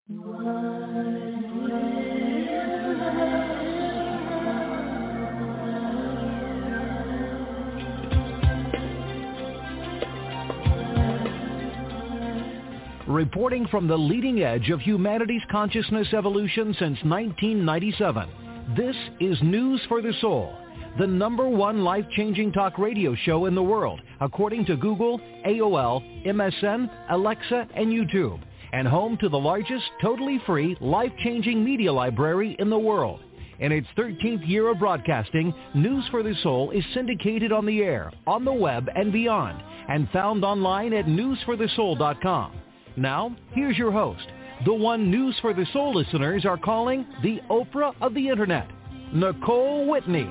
Reporting from the leading edge of humanity's consciousness evolution since 1997, this is News for the Soul, the #1 life-changing talk radio show in the world, according to Google, AOL, MSN, Alexa, and YouTube, and home to the largest totally free life-changing media library in the world. In its 13th year of broadcasting, News for the Soul is syndicated on the air, on the web, and beyond, and found online at newsforthesoul.com. Now, here's your host, the one News for the Soul listeners are calling the Oprah of the Internet, Nicole Whitney.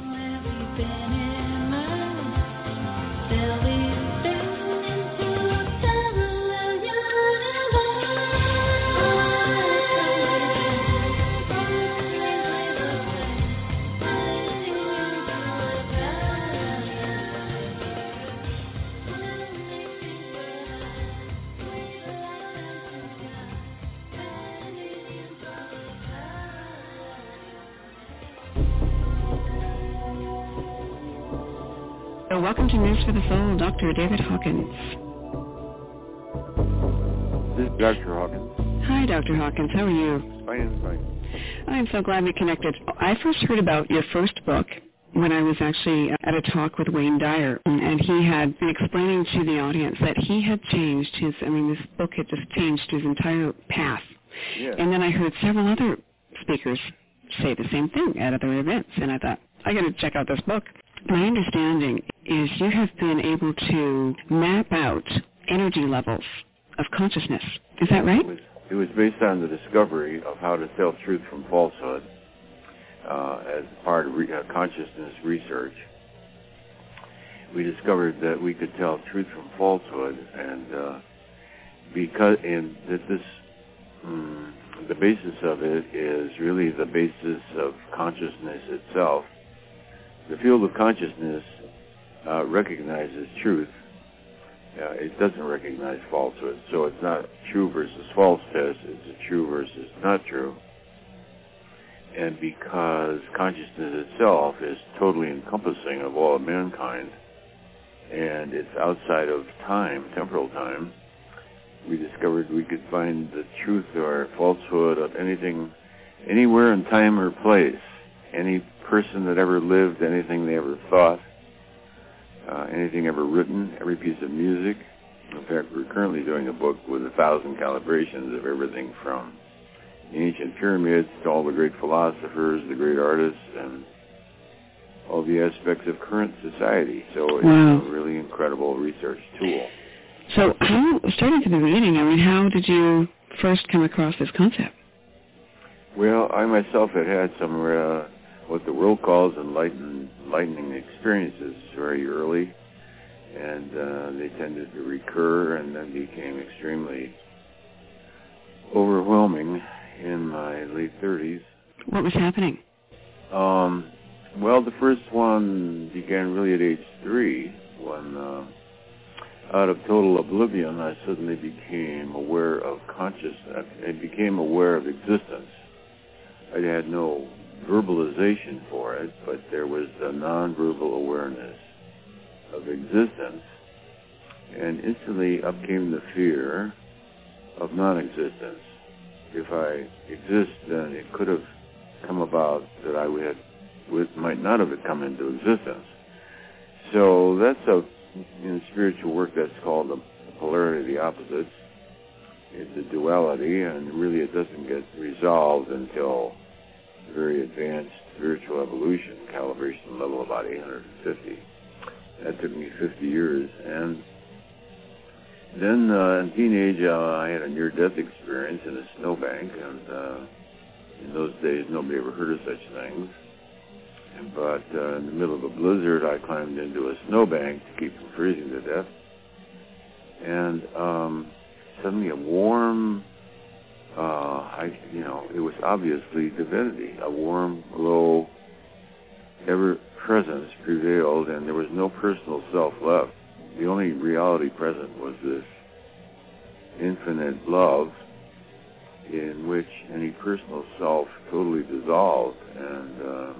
Welcome to News for the Soul, Dr. David Hawkins. This is Dr. Hawkins. Hi, Dr. Hawkins. How are you? Fine. I'm so glad we connected. I first heard about your first book when I was actually at a talk with Wayne Dyer, and he had been explaining to the audience that he had changed this book had just changed his entire path. Yeah. And then I heard several other speakers say the same thing at other events, and I thought, I got to check out this book. My understanding is you have been able to map out energy levels of consciousness. Is that right? It was based on the discovery of how to tell truth from falsehood as part of consciousness research. We discovered that we could tell truth from falsehood, and the basis of it is really the basis of consciousness itself. The field of consciousness recognizes truth. It doesn't recognize falsehood. So it's not true versus false test. It's a true versus not true. And because consciousness itself is totally encompassing of all of mankind, and it's outside of time, temporal time, we discovered we could find the truth or falsehood of anything, anywhere in time or place. Any person that ever lived, anything they ever thought, anything ever written, every piece of music. In fact, we're currently doing a book with 1,000 calibrations of everything from the ancient pyramids to all the great philosophers, the great artists, and all the aspects of current society. So it's a really incredible research tool. So starting from the beginning, how did you first come across this concept? Well, I myself had some what the world calls enlightening experiences very early, and they tended to recur and then became extremely overwhelming in my late 30s. What was happening? Well, the first one began really at age 3 when, out of total oblivion, I suddenly became aware of consciousness. I became aware of existence. I had no verbalization for it, but there was a non-verbal awareness of existence, and instantly up came the fear of non-existence. If I exist, then it could have come about that I might not have come into existence. So that's in spiritual work that's called the polarity of the opposites. It's a duality, and really it doesn't get resolved until very advanced spiritual evolution, calibration level about 850. That took me 50 years. And then in teenage, I had a near-death experience in a snowbank, and in those days, nobody ever heard of such things. But in the middle of a blizzard, I climbed into a snowbank to keep from freezing to death. And suddenly a warm, it was obviously divinity. A warm glow, ever-presence prevailed, and there was no personal self left. The only reality present was this infinite love, in which any personal self totally dissolved. And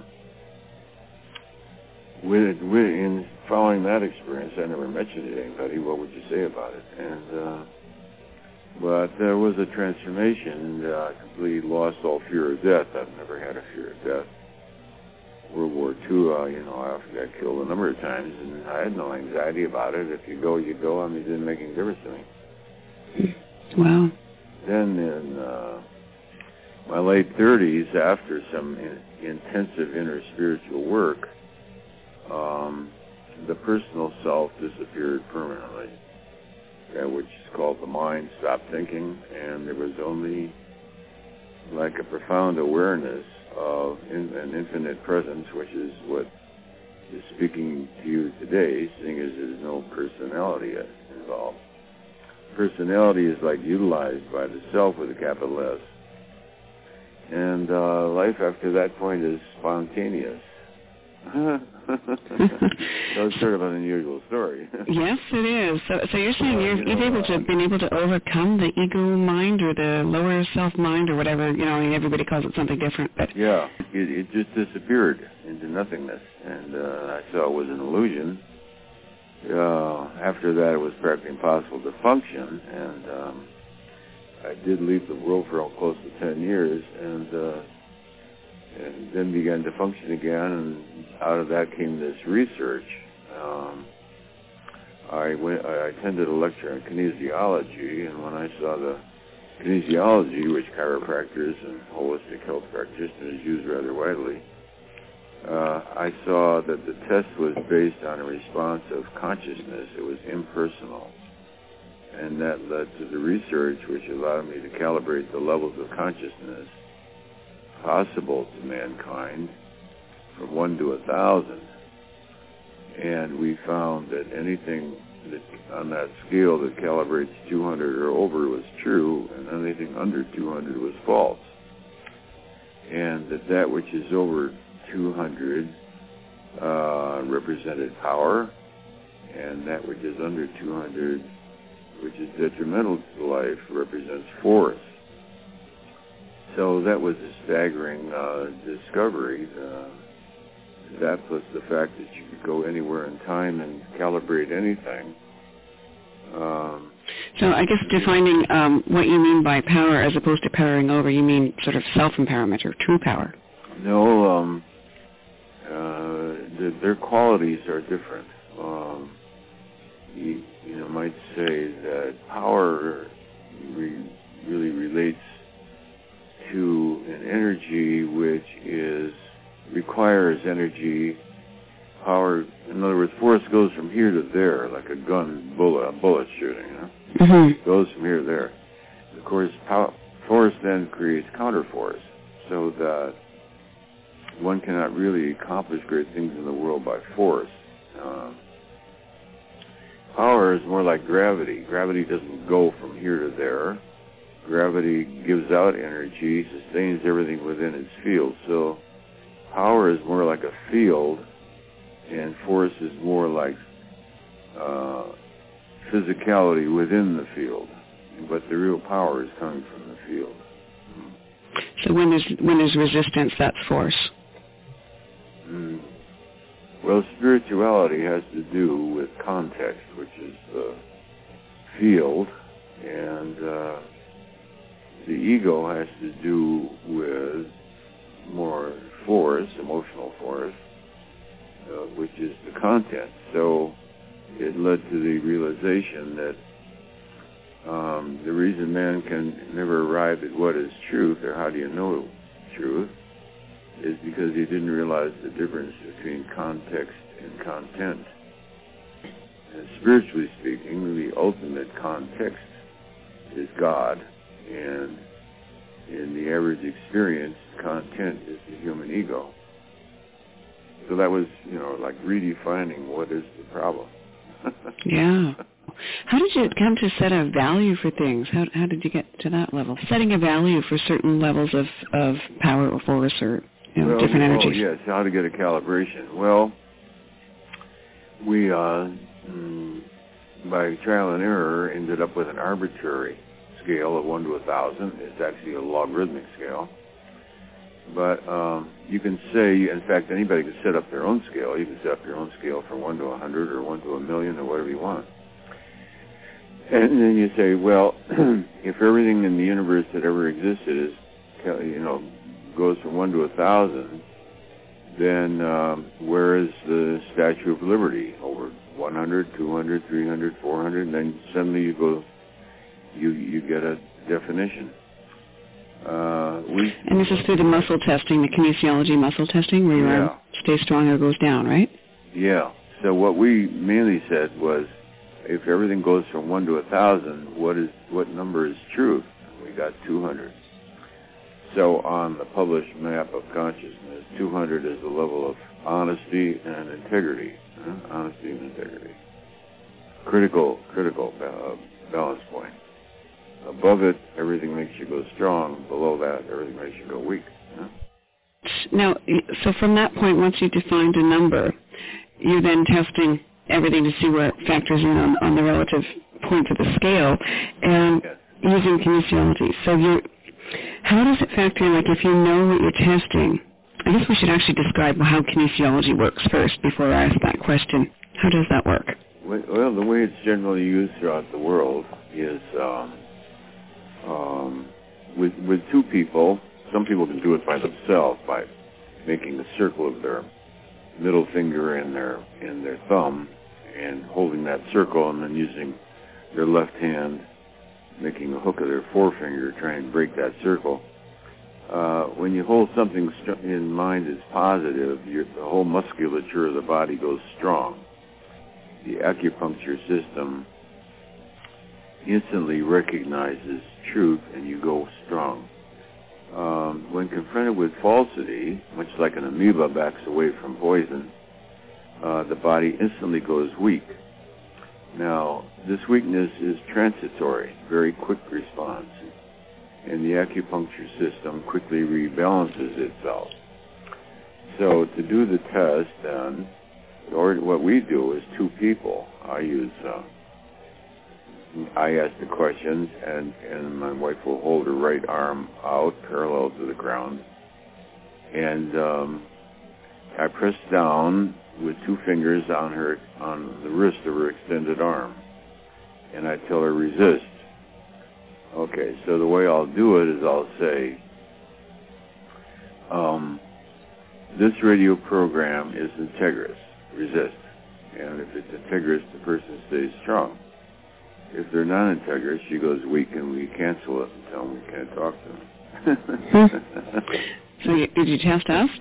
in following that experience, I never mentioned it to anybody. What would you say about it? And but there was a transformation. I completely lost all fear of death. I've never had a fear of death. World War II, I often got killed a number of times, and I had no anxiety about it. If you go, you go. I mean, it didn't make any difference to me. Wow. Then in my late 30s, after some intensive inner spiritual work, the personal self disappeared permanently, which is called the mind stopped thinking, and there was only like a profound awareness of an infinite presence, which is what is speaking to you today, seeing as there's no personality involved. Personality is like utilized by the self with a capital S. And life after that point is spontaneous. So it's sort of an unusual story. Yes, it is. So you're saying you've been able to overcome the ego mind or the lower self mind or whatever, everybody calls it something different. But yeah, it just disappeared into nothingness. And I saw it was an illusion. After that, it was practically impossible to function. And I did leave the world for close to 10 years and then began to function again, and out of that came this research. I attended a lecture on kinesiology, and when I saw the kinesiology, which chiropractors and holistic health practitioners use rather widely, I saw that the test was based on a response of consciousness. It was impersonal. And that led to the research, which allowed me to calibrate the levels of consciousness possible to mankind from 1 to 1,000. And we found that anything that on that scale that calibrates 200 or over was true, and anything under 200 was false. And that which is over 200 represented power, and that which is under 200, which is detrimental to life, represents force. So that was a staggering discovery. That plus the fact that you could go anywhere in time and calibrate anything. So I guess defining what you mean by power as opposed to powering over, you mean sort of self-empowerment or true power? No, their qualities are different. You might say that power really relates to an energy which requires energy, power. In other words, force goes from here to there, like a bullet shooting. Mm-hmm. Goes from here to there. Of course, force then creates counterforce, so that one cannot really accomplish great things in the world by force. Power is more like gravity. Gravity doesn't go from here to there. Gravity gives out energy, sustains everything within its field. So power is more like a field, and force is more like physicality within the field. But the real power is coming from the field. So when there's resistance, that's force. Well, spirituality has to do with context, which is the field, and the ego has to do with more force, emotional force, which is the content. So it led to the realization that the reason man can never arrive at what is truth, or how do you know truth, is because he didn't realize the difference between context and content. And spiritually speaking, the ultimate context is God, and in the average experience, content is the human ego. So that was, like redefining what is the problem. Yeah. How did you come to set a value for things? How did you get to that level? Setting a value for certain levels of power or force or different energies. Yes, how to get a calibration. Well, we, by trial and error, ended up with an arbitrary scale of 1 to 1,000. It's actually a logarithmic scale. But you can say, in fact, anybody can set up their own scale. You can set up your own scale from 1 to 100 or 1 to 1,000,000 or whatever you want. And then you say, well, if everything in the universe that ever existed is, goes from 1 to 1,000, then where is the Statue of Liberty? Over 100, 200, 300, 400, and then suddenly you get a definition. And this is through the muscle testing, the kinesiology muscle testing, where your arm stays strong or goes down, right? Yeah. So what we mainly said was, if everything goes from 1 to 1,000, what number is truth? We got 200. So on the published map of consciousness, 200 is the level of honesty and integrity. Honesty and integrity. Critical balance point. Above it, everything makes you go strong. Below that, everything makes you go weak. Now, so from that point, once you defined a number, you're then testing everything to see where it factors in on the relative points of the scale, and using kinesiology. So how does it factor in, like if you know what you're testing? I guess we should actually describe how kinesiology works first before I ask that question. How does that work? Well, the way it's generally used throughout the world is with two people. Some people can do it by themselves by making a circle of their middle finger and their thumb and holding that circle, and then using their left hand, making a hook of their forefinger, trying to break that circle. When you hold something in mind as positive, the whole musculature of the body goes strong. The acupuncture system instantly recognizes truth, and you go strong. When confronted with falsity, much like an amoeba backs away from poison, the body instantly goes weak. Now, this weakness is transitory, very quick response, and the acupuncture system quickly rebalances itself. So to do the test, then, what we do is two people. I ask the questions, and my wife will hold her right arm out parallel to the ground, and I press down with two fingers on the wrist of her extended arm, and I tell her resist. Okay, so the way I'll do it is I'll say, this radio program is integrous, resist. And if it's integrous, the person stays strong. If they're non-integrous, she goes weak, and we cancel it and tell them we can't talk to them. So did you test us?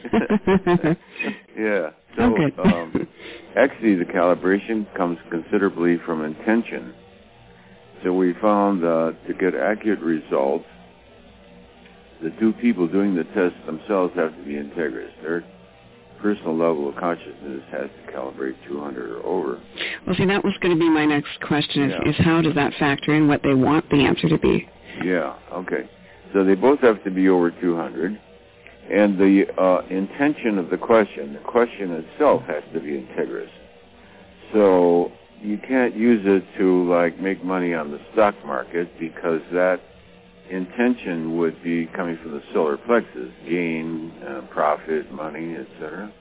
Yeah. So actually, the calibration comes considerably from intention. So we found to get accurate results, the two people doing the test themselves have to be integrous. Their personal level of consciousness has to calibrate 200 or over. Well, see, that was going to be my next question, is how does that factor in what they want the answer to be? Yeah, okay. So they both have to be over 200. And the intention of the question itself has to be integrous. So you can't use it to, make money on the stock market, because that intention would be coming from the solar plexus, gain, profit, money, etc.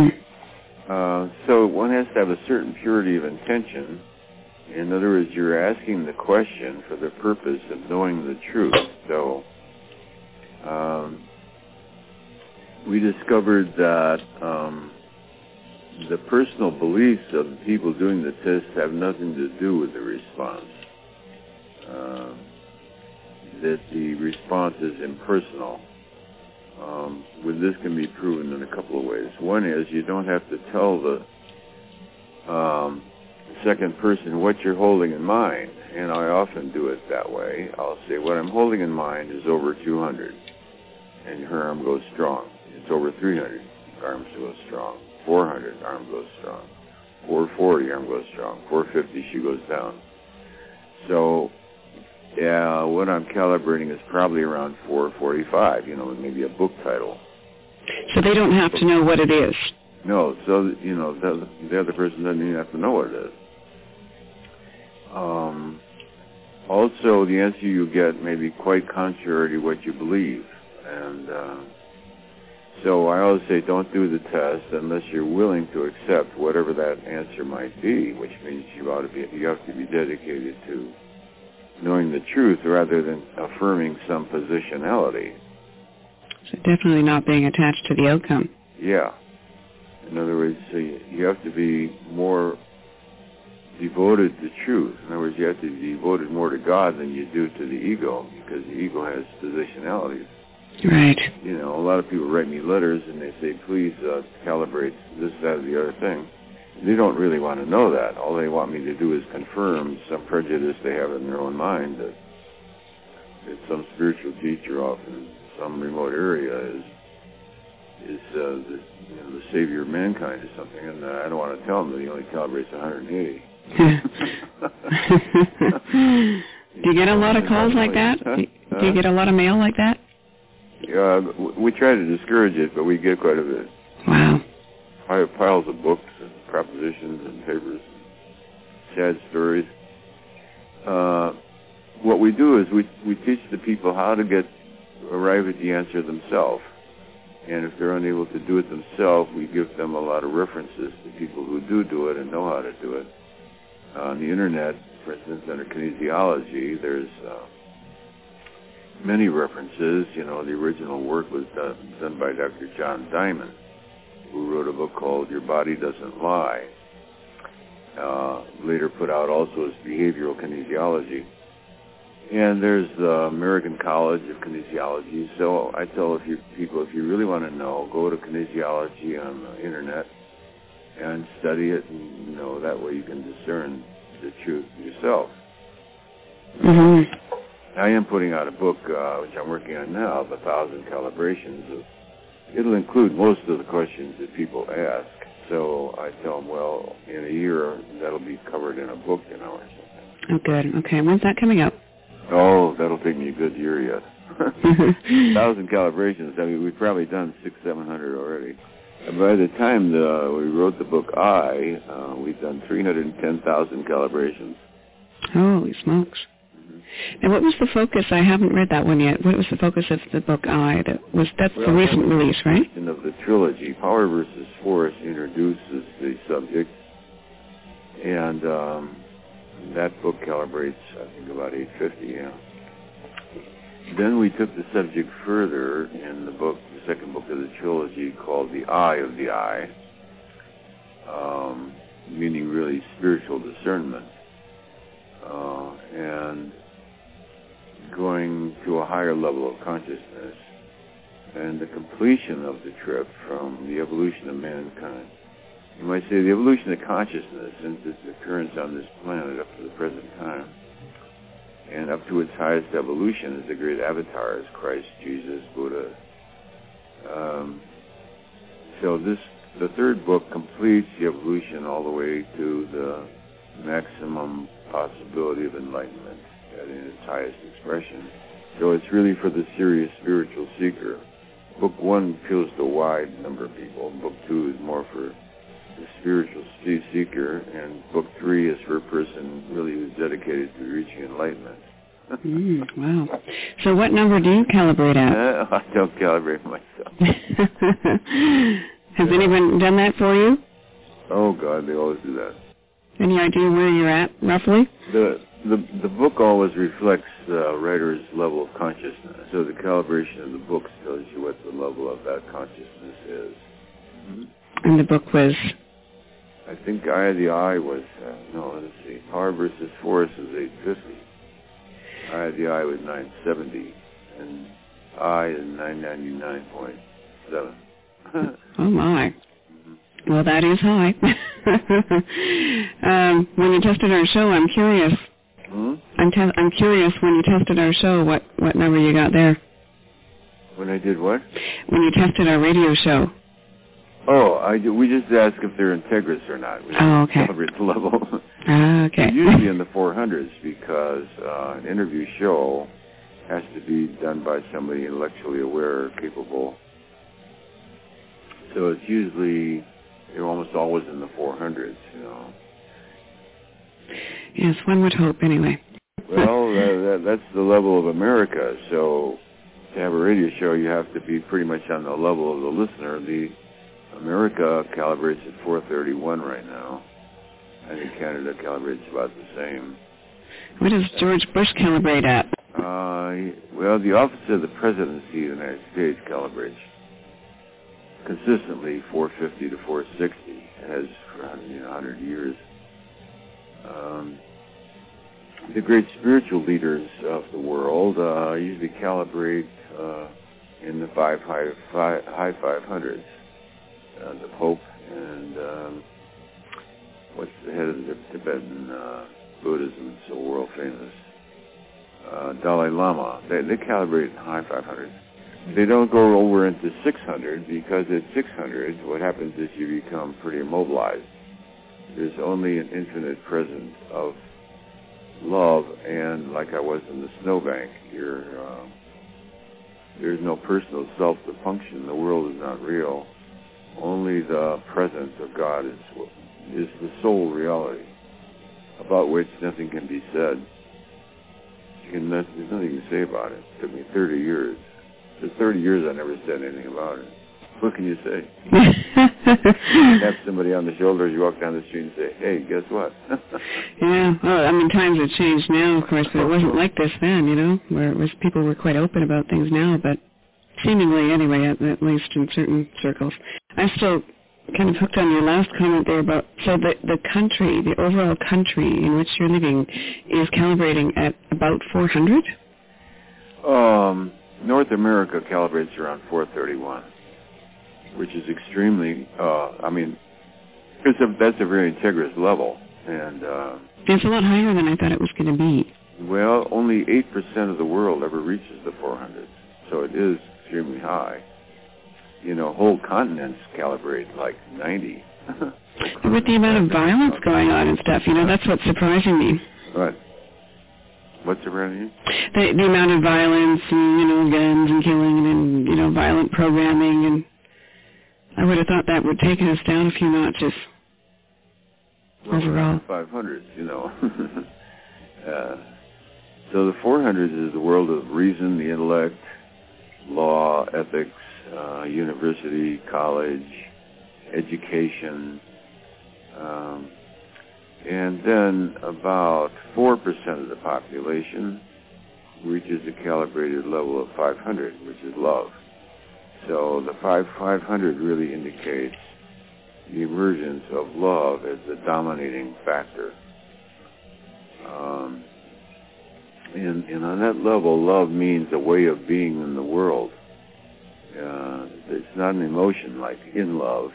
So one has to have a certain purity of intention. In other words, you're asking the question for the purpose of knowing the truth. So we discovered that the personal beliefs of the people doing the test have nothing to do with the response. That the response is impersonal. This can be proven in a couple of ways. One is you don't have to tell the second person what you're holding in mind, and I often do it that way. I'll say, what I'm holding in mind is over 200, and her arm goes strong. It's over 300, arm goes strong. 400, arm goes strong. 440, arm goes strong. 450, she goes down. So, yeah, what I'm calibrating is probably around 445, maybe a book title. So they don't have to know what it is? No, so, the other person doesn't even have to know what it is. Also, the answer you get may be quite contrary to what you believe. And so I always say don't do the test unless you're willing to accept whatever that answer might be, which means you have to be dedicated to knowing the truth rather than affirming some positionality. So definitely not being attached to the outcome. Yeah. In other words, you have to be more devoted to truth. In other words, you have to be devoted more to God than you do to the ego, because the ego has positionalities. Right. You know, a lot of people write me letters and they say, please calibrate this, that, or the other thing. They don't really want to know that. All they want me to do is confirm some prejudice they have in their own mind that some spiritual teacher off in some remote area is the savior of mankind or something, and I don't want to tell them that he only calibrates 180. Do you get a lot of calls like that? Do you get a lot of mail like that? We try to discourage it, but we get quite a bit. Wow. Piles of books and propositions and papers, sad stories. What we do is we teach the people how to arrive at the answer themselves. And if they're unable to do it themselves, we give them a lot of references to people who do it and know how to do it. On the internet, for instance, under kinesiology, there's many references. You know, the original work was done by Dr. John Diamond, who wrote a book called Your Body Doesn't Lie. Later put out also as Behavioral Kinesiology. And there's the American College of Kinesiology. So I tell people, if you really want to know, go to kinesiology on the internet and study it, and that way you can discern the truth yourself. Mm-hmm. I am putting out a book, which I'm working on now, of 1,000 calibrations. It'll include most of the questions that people ask. So I tell them, well, in a year, that'll be covered in a book, or something. Oh, good. Okay. When's that coming out? Oh, that'll take me a good year yet. 1,000 calibrations. I mean, we've probably done 600-700 already. And by the time we wrote the book we've done 310,000 calibrations. Holy smokes. And what was the focus? I haven't read that one yet. What was the focus of the book That's the recent release, right? Of the trilogy. Power versus Force introduces the subject, and that book calibrates, I think, about 850, yeah. Then we took the subject further in the book, the second book of the trilogy, called The Eye of the Eye, meaning really spiritual discernment, and going to a higher level of consciousness, and the completion of the trip from the evolution of mankind. You might say the evolution of consciousness since its occurrence on this planet up to the present time, and up to its highest evolution as the great avatars, Christ, Jesus, Buddha. So the third book completes the evolution all the way to the maximum possibility of enlightenment in its highest expression. So it's really for the serious spiritual seeker. Book 1 appeals to a wide number of people. Book 2 is more for the spiritual seeker, and Book 3 is for a person really who's dedicated to reaching enlightenment. Wow. So what number do you calibrate at? I don't calibrate myself. Has anyone done that for you? Oh, God, they always do that. Any idea where you're at, roughly? The book always reflects the writer's level of consciousness. So the calibration of the book tells you what the level of that consciousness is. Mm-hmm. And the book was? I think Eye of the Eye was, let's see, Power versus Force was 850. Eye of the Eye was 970. And I is 999.7. Oh, my. Well, that is high. When you tested our show, I'm curious. Hmm? I'm curious, when you tested our show, what number you got there? When I did what? When you tested our radio show. Oh, we just ask if they're integrous or not. We okay. Calibrate the level. Okay. It's usually in the 400s because an interview show has to be done by somebody intellectually aware or capable. So it's usually, almost always in the 400s, Yes, one would hope, anyway. Well, that's the level of America. So to have a radio show, you have to be pretty much on the level of the listener. The America calibrates at 431 right now. I think Canada calibrates about the same. What does George Bush calibrate at? Well, the Office of the Presidency of the United States calibrates consistently 450 to 460. It has for 100 years. The great spiritual leaders of the world usually calibrate in the high 500s. The Pope and what's the head of the Tibetan Buddhism, so world famous, Dalai Lama. They calibrate in high 500s. They don't go over into 600 because at 600, what happens is you become pretty immobilized. There's only an infinite presence of love, and like I was in the snowbank, there's no personal self to function. The world is not real. Only the presence of God is the sole reality, about which nothing can be said. There's nothing to say about it. It took me 30 years. For 30 years I never said anything about it. What can you say? Tap somebody on the shoulder as you walk down the street and say, hey, guess what? Yeah, well, I mean, times have changed now, of course, but it wasn't like this then, where people were quite open about things now, but seemingly anyway, at least in certain circles. I'm still kind of hooked on your last comment there about, so the country, the overall country in which you're living is calibrating at about 400? North America calibrates around 431, which is extremely, that's a very integrous level. And it's a lot higher than I thought it was going to be. Well, only 8% of the world ever reaches the 400s, so it is extremely high. Whole continents calibrate like 90. With the amount of violence going on and stuff, that's what's surprising me. What? What's surprising you? The amount of violence and, guns and killing and, violent programming, and I would have thought that would take us down a few notches overall. 500s, So the 400s is the world of reason, the intellect, law, ethics, university, college, education, and then about 4% of the population reaches a calibrated level of 500, which is love. So the 500 really indicates the emergence of love as the dominating factor. And on that level, love means a way of being in the world. It's not an emotion like in love.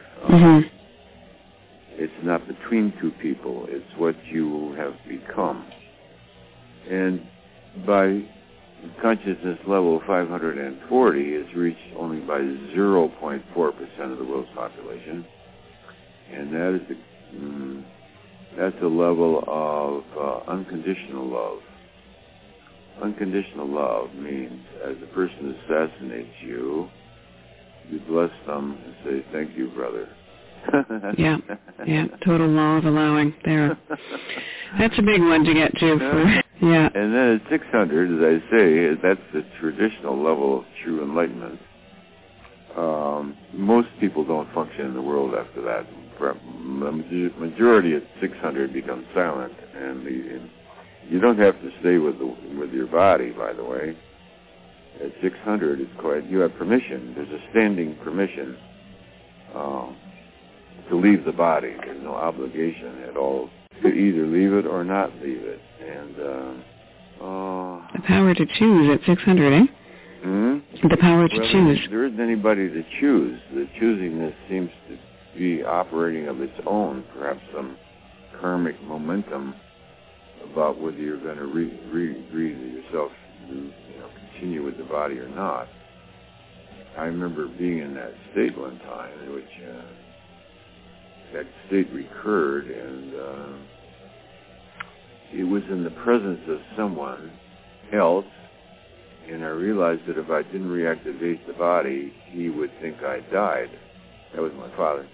It's not between two people. It's what you have become. And by consciousness level 540 is reached only by 0.4% of the world's population. And that's a level of unconditional love. Unconditional love means as a person assassinates you, you bless them and say, thank you, brother. Yeah, total law of allowing there. That's a big one to get to. Yeah. And then at 600, as I say, that's the traditional level of true enlightenment. Most people don't function in the world after that. The majority at 600 becomes silent, and you don't have to stay with your body, by the way. At 600, you have permission. There's a standing permission to leave the body. There's no obligation at all to either leave it or not leave it. And the power to choose at 600, eh? The power to choose. There isn't anybody to choose. The choosingness seems to be operating of its own, perhaps some karmic momentum about whether you're going to read yourself to continue with the body or not. I remember being in that state one time in which that state recurred, and it was in the presence of someone else, and I realized that if I didn't reactivate the body, he would think I died. That was my father.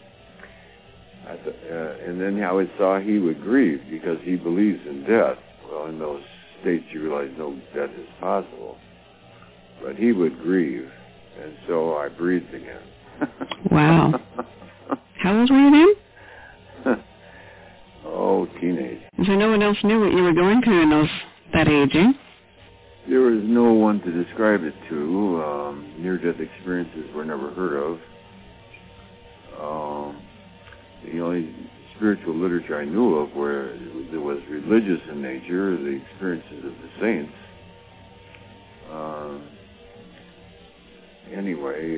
And then I saw he would grieve because he believes in death. Well, in those states you realize no death is possible. But he would grieve, and so I breathed again. Wow. How old were you then? Oh, teenage. So no one else knew what you were going through in that age, eh? There was no one to describe it to. Near-death experiences were never heard of. The only spiritual literature I knew of where it was religious in nature, the experiences of the saints. Anyway,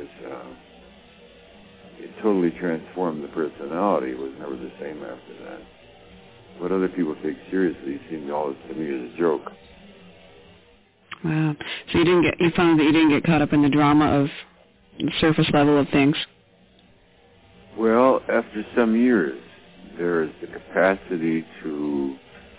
it totally transformed the personality. It was never the same after that. What other people take seriously seemed always to me as a joke. Wow. So you found that you didn't get caught up in the drama of the surface level of things? Well, after some years, there is the capacity to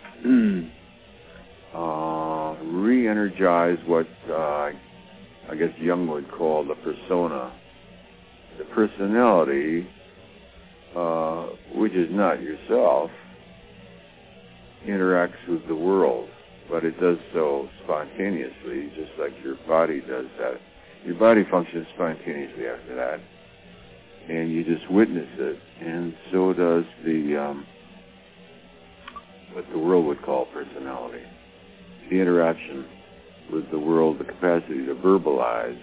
re-energize what I guess Jung would call the persona. The personality, which is not yourself, interacts with the world, but it does so spontaneously, just like your body does that. Your body functions spontaneously after that, and you just witness it, and so does what the world would call personality. The interaction with the world, the capacity to verbalize.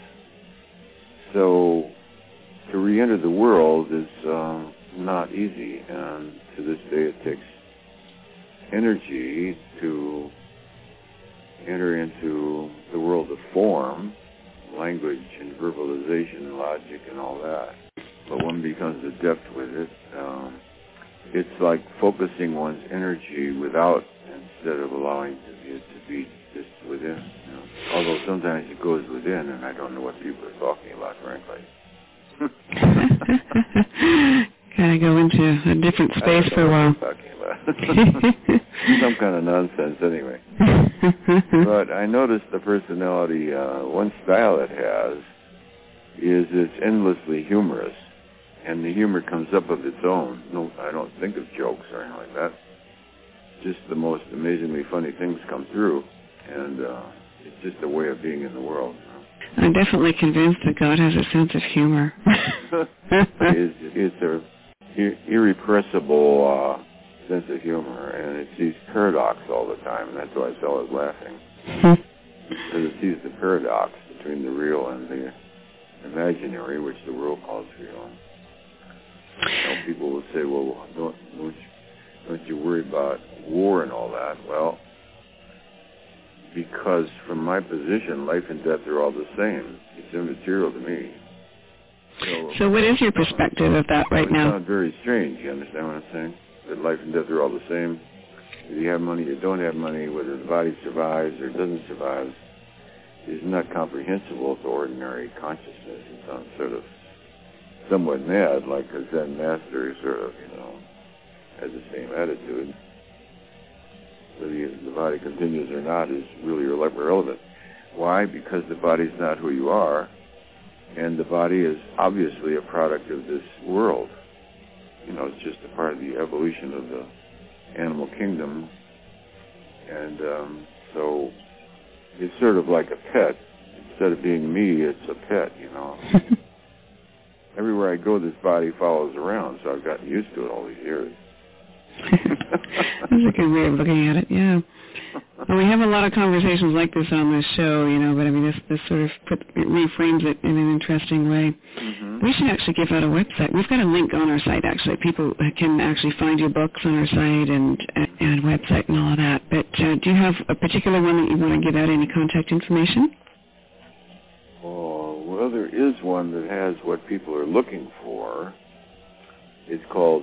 So to re-enter the world is not easy, and to this day it takes energy to enter into the world of form, language and verbalization and logic and all that. But one becomes adept with it. It's like focusing one's energy without, instead of allowing it to be just within. You know? Although sometimes it goes within, and I don't know what people are talking about, frankly. Kind of go into a different space for a while. Talking about. Some kind of nonsense, anyway. But I noticed the personality, one style it has is it's endlessly humorous, and the humor comes up of its own. No, I don't think of jokes or anything like that. Just the most amazingly funny things come through, and it's just a way of being in the world. You know? I'm definitely convinced that God has a sense of humor. It's an irrepressible sense of humor, and it sees paradox all the time, and that's why it's always laughing. Because it sees the paradox between the real and the imaginary, which the world calls real. You know, people will say, well, don't you worry about war and all that? Well, because from my position, life and death are all the same. It's immaterial to me. So what is your perspective of that right now? It sounds very strange. You understand what I'm saying? That life and death are all the same. Whether you have money or don't have money, whether the body survives or doesn't survive, is not comprehensible to ordinary consciousness. It sounds sort of somewhat mad, like a Zen master sort of, has the same attitude. Whether the body continues or not is really irrelevant. Why? Because the body's not who you are, and the body is obviously a product of this world. It's just a part of the evolution of the animal kingdom, and so it's sort of like a pet. Instead of being me, it's a pet, Everywhere I go, this body follows around, so I've gotten used to it all these years. That's a good way of looking at it, yeah. Well, we have a lot of conversations like this on this show, but I mean, this sort of reframes it in an interesting way. Mm-hmm. We should actually give out a website. We've got a link on our site, actually. People can actually find your books on our site and website and all of that. But do you have a particular one that you want to give out, any contact information? Well, there is one that has what people are looking for. It's called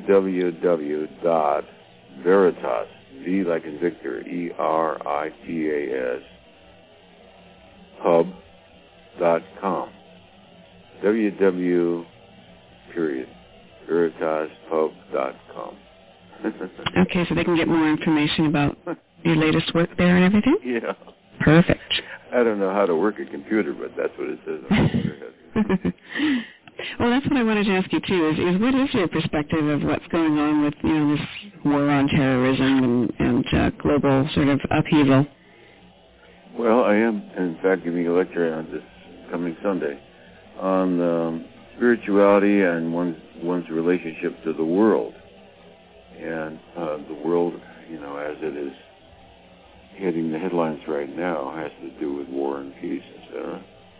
www.veritas, V like in Victor, ERITAS, pub.com. www.veritaspub.com. Okay, so they can get more information about your latest work there and everything? Yeah. Perfect. I don't know how to work a computer, but that's what it says on the computer. Well, that's what I wanted to ask you, too, is what is your perspective of what's going on with, this war on terrorism and global sort of upheaval. Well, I am, in fact, giving a lecture on this coming Sunday on spirituality and one's relationship to the world. And the world, as it is hitting the headlines right now, has to do with war and peace, etc.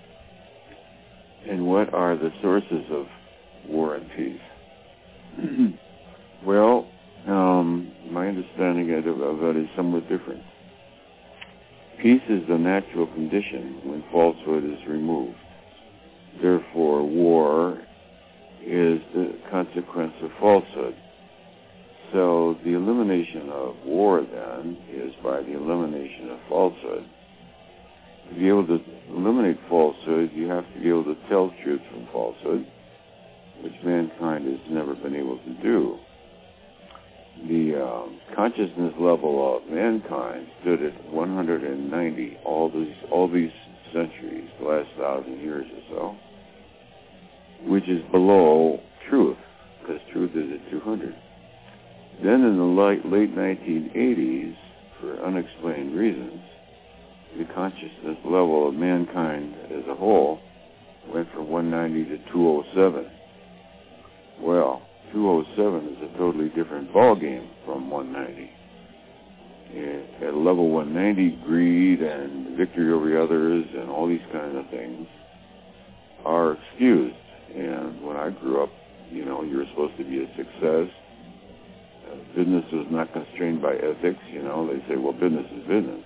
And what are the sources of war and peace? Well, my understanding of that is somewhat different. Peace is the natural condition when falsehood is removed. Therefore, war is the consequence of falsehood. So the elimination of war, then, is by the elimination of falsehood. To be able to eliminate falsehood, you have to be able to tell truth from falsehood, which mankind has never been able to do. The consciousness level of mankind stood at 190 all these centuries, the last 1,000 years or so, which is below truth, because truth is at 200. Then in the late 1980s, for unexplained reasons, the consciousness level of mankind as a whole went from 190 to 207. Well, 207 is a totally different ballgame from 190. At level 190, greed and victory over others and all these kinds of things are excused. And when I grew up, you were supposed to be a success. Business was not constrained by ethics. They say, well, business is business.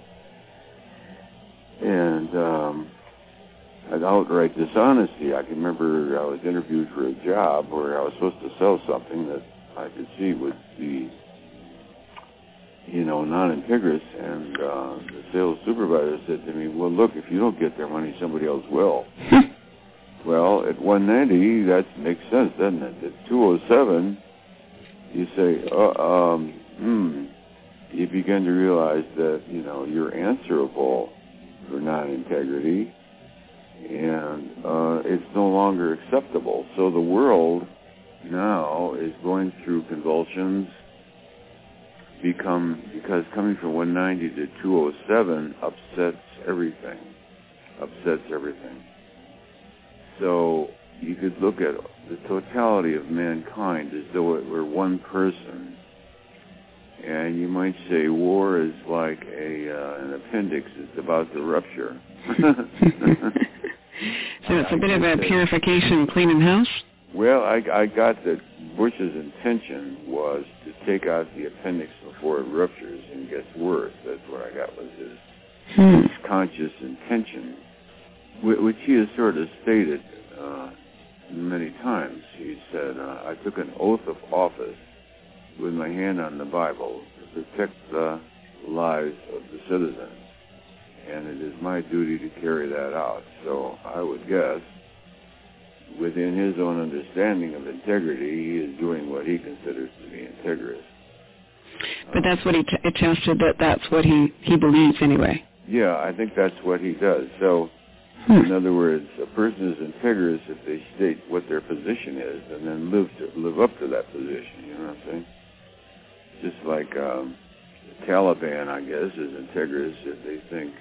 And an outright dishonesty. I can remember I was interviewed for a job where I was supposed to sell something that I could see would be, non-integrous, and the sales supervisor said to me, well, look, if you don't get their money, somebody else will. Well, at 190, that makes sense, doesn't it? At 207, you say, you begin to realize that, you're answerable for non-integrity, and it's no longer acceptable. So the world now is going through convulsions, because coming from 190 to 207 upsets everything. So you could look at the totality of mankind as though it were one person. And you might say war is like an appendix that's about to rupture. So it's a bit of a purification, cleaning house? Well, I got that Bush's intention was to take out the appendix before it ruptures and gets worse. That's what I got was his conscious intention, which he has sort of stated many times. He said, I took an oath of office with my hand on the Bible to protect the lives of the citizens, and it is my duty to carry that out. So I would guess, within his own understanding of integrity, he is doing what he considers to be integrous. But that's what he attested, that's what he believes anyway. Yeah, I think that's what he does. So, in other words, a person is integrous if they state what their position is and then live up to that position, you know what I'm saying? Just like the Taliban, I guess, is integrous if they think,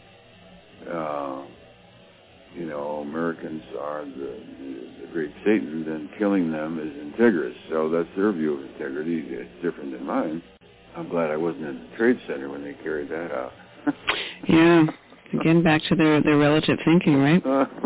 Americans are the great Satan, then killing them is integrous. So that's their view of integrity. It's different than mine. I'm glad I wasn't in the Trade Center when they carried that out. Yeah. Again, back to their relative thinking, right?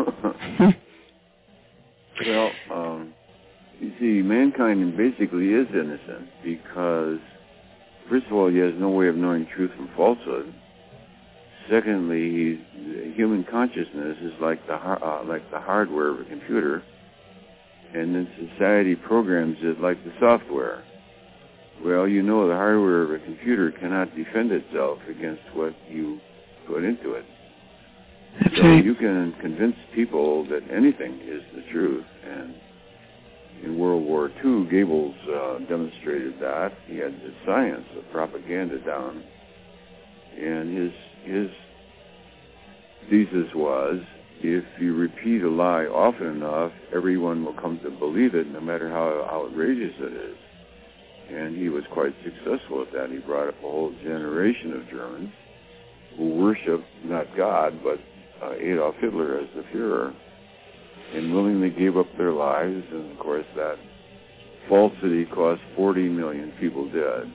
Well, you see, mankind basically is innocent because, first of all, he has no way of knowing truth from falsehood. Secondly, human consciousness is like the hardware of a computer, and then society programs it like the software. Well, the hardware of a computer cannot defend itself against what you put into it. That's so right. You can convince people that anything is the truth, and in World War II, Goebbels demonstrated that. He had the science of propaganda down, and his thesis was, if you repeat a lie often enough, everyone will come to believe it, no matter how outrageous it is. And he was quite successful at that. He brought up a whole generation of Germans who worshiped not God, but Adolf Hitler as the Führer, and willingly gave up their lives. And, of course, that falsity caused 40 million people dead.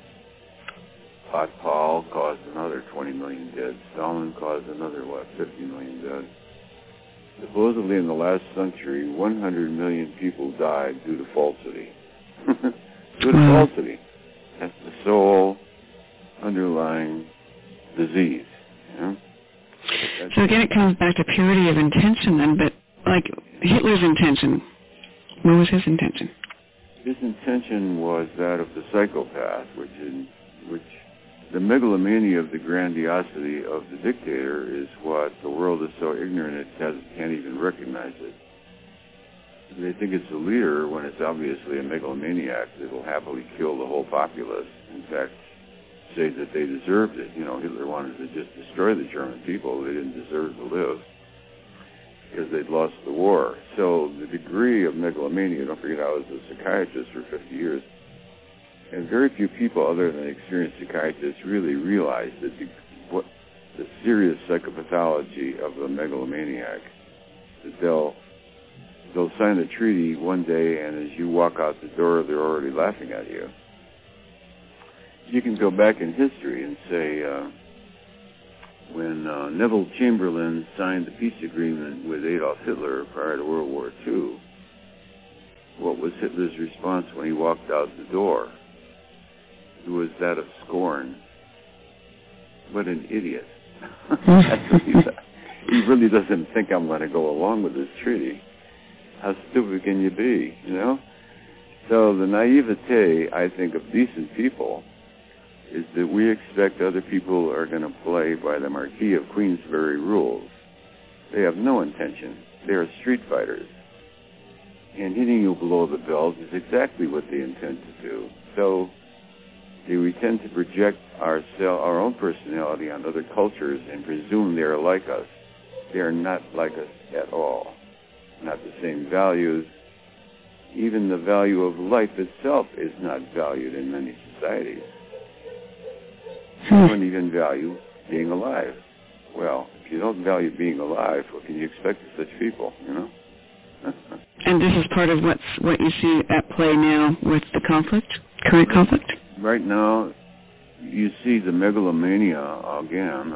Paul caused another 20 million dead. Stalin caused another, 50 million dead. Supposedly in the last century, 100 million people died due to falsity. Due to falsity. That's the sole underlying disease. Yeah? So again, it comes back to purity of intention then, but like Hitler's intention, what was his intention? His intention was that of the psychopath, which the megalomania of the grandiosity of the dictator is what the world is so ignorant it can't even recognize it. They think it's a leader when it's obviously a megalomaniac that will happily kill the whole populace. In fact, say that they deserved it. Hitler wanted to just destroy the German people. They didn't deserve to live because they'd lost the war. So the degree of megalomania, don't forget I was a psychiatrist for 50 years, and very few people other than experienced psychiatrists really realize that the serious psychopathology of a megalomaniac, that they'll sign a treaty one day, and as you walk out the door, they're already laughing at you. You can go back in history and say, when Neville Chamberlain signed the peace agreement with Adolf Hitler prior to World War II, what was Hitler's response when he walked out the door? It was that of scorn. What an idiot. That's what he said. He really doesn't think I'm going to go along with this treaty. How stupid can you be, So the naivete, I think, of decent people is that we expect other people are going to play by the Marquis of Queensberry rules. They have no intention. They are street fighters. And hitting you below the belt is exactly what they intend to do. So we tend to project our own personality on other cultures and presume they are like us. They are not like us at all. Not the same values. Even the value of life itself is not valued in many societies. You don't even value being alive. Well, if you don't value being alive, what can you expect of such people, And this is part of what you see at play now with the conflict, current conflict? Right now, you see the megalomania again.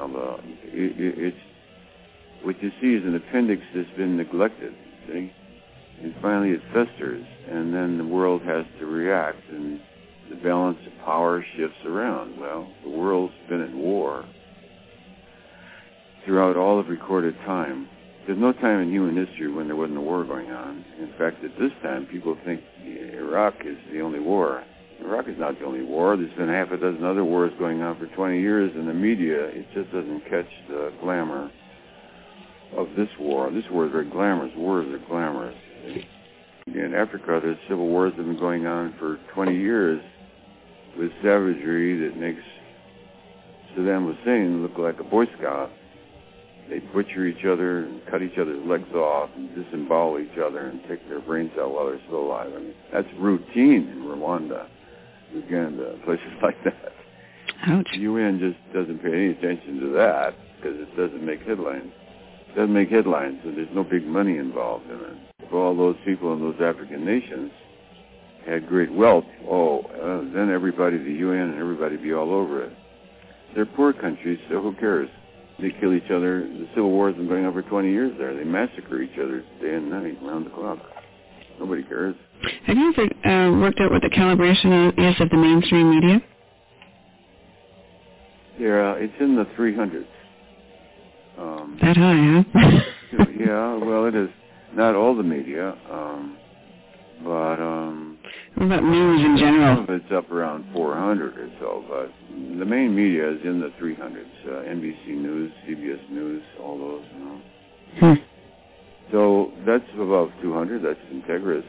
What you see is an appendix that's been neglected, see? And finally it festers, and then the world has to react, and the balance of power shifts around. Well, the world's been at war throughout all of recorded time. There's no time in human history when there wasn't a war going on. In fact, at this time, people think Iraq is the only war. Iraq is not the only war. There's been half a dozen other wars going on for 20 years, and the media, it just doesn't catch the glamour of this war. This war is very glamorous. Wars are glamorous. In Africa, there's civil wars that have been going on for 20 years with savagery that makes Saddam Hussein look like a Boy Scout. They butcher each other and cut each other's legs off and disembowel each other and take their brains out while they're still alive. I mean, that's routine in Rwanda, Uganda, places like that. Ouch. The UN just doesn't pay any attention to that because it doesn't make headlines. It doesn't make headlines, so there's no big money involved in it. If all those people in those African nations had great wealth, then everybody, the UN and everybody would be all over it. They're poor countries, so who cares? They kill each other. The civil war has been going on for 20 years there. They massacre each other day and night, round the clock. Nobody cares. Have you ever worked out what the calibration is of the mainstream media? It's in the 300s. That high, huh? Yeah, well, it is. Not all the media, but... What about news in general? Some of it's up around 400 or so, but the main media is in the 300s. NBC News, CBS News, all those, So that's above 200. That's Integris.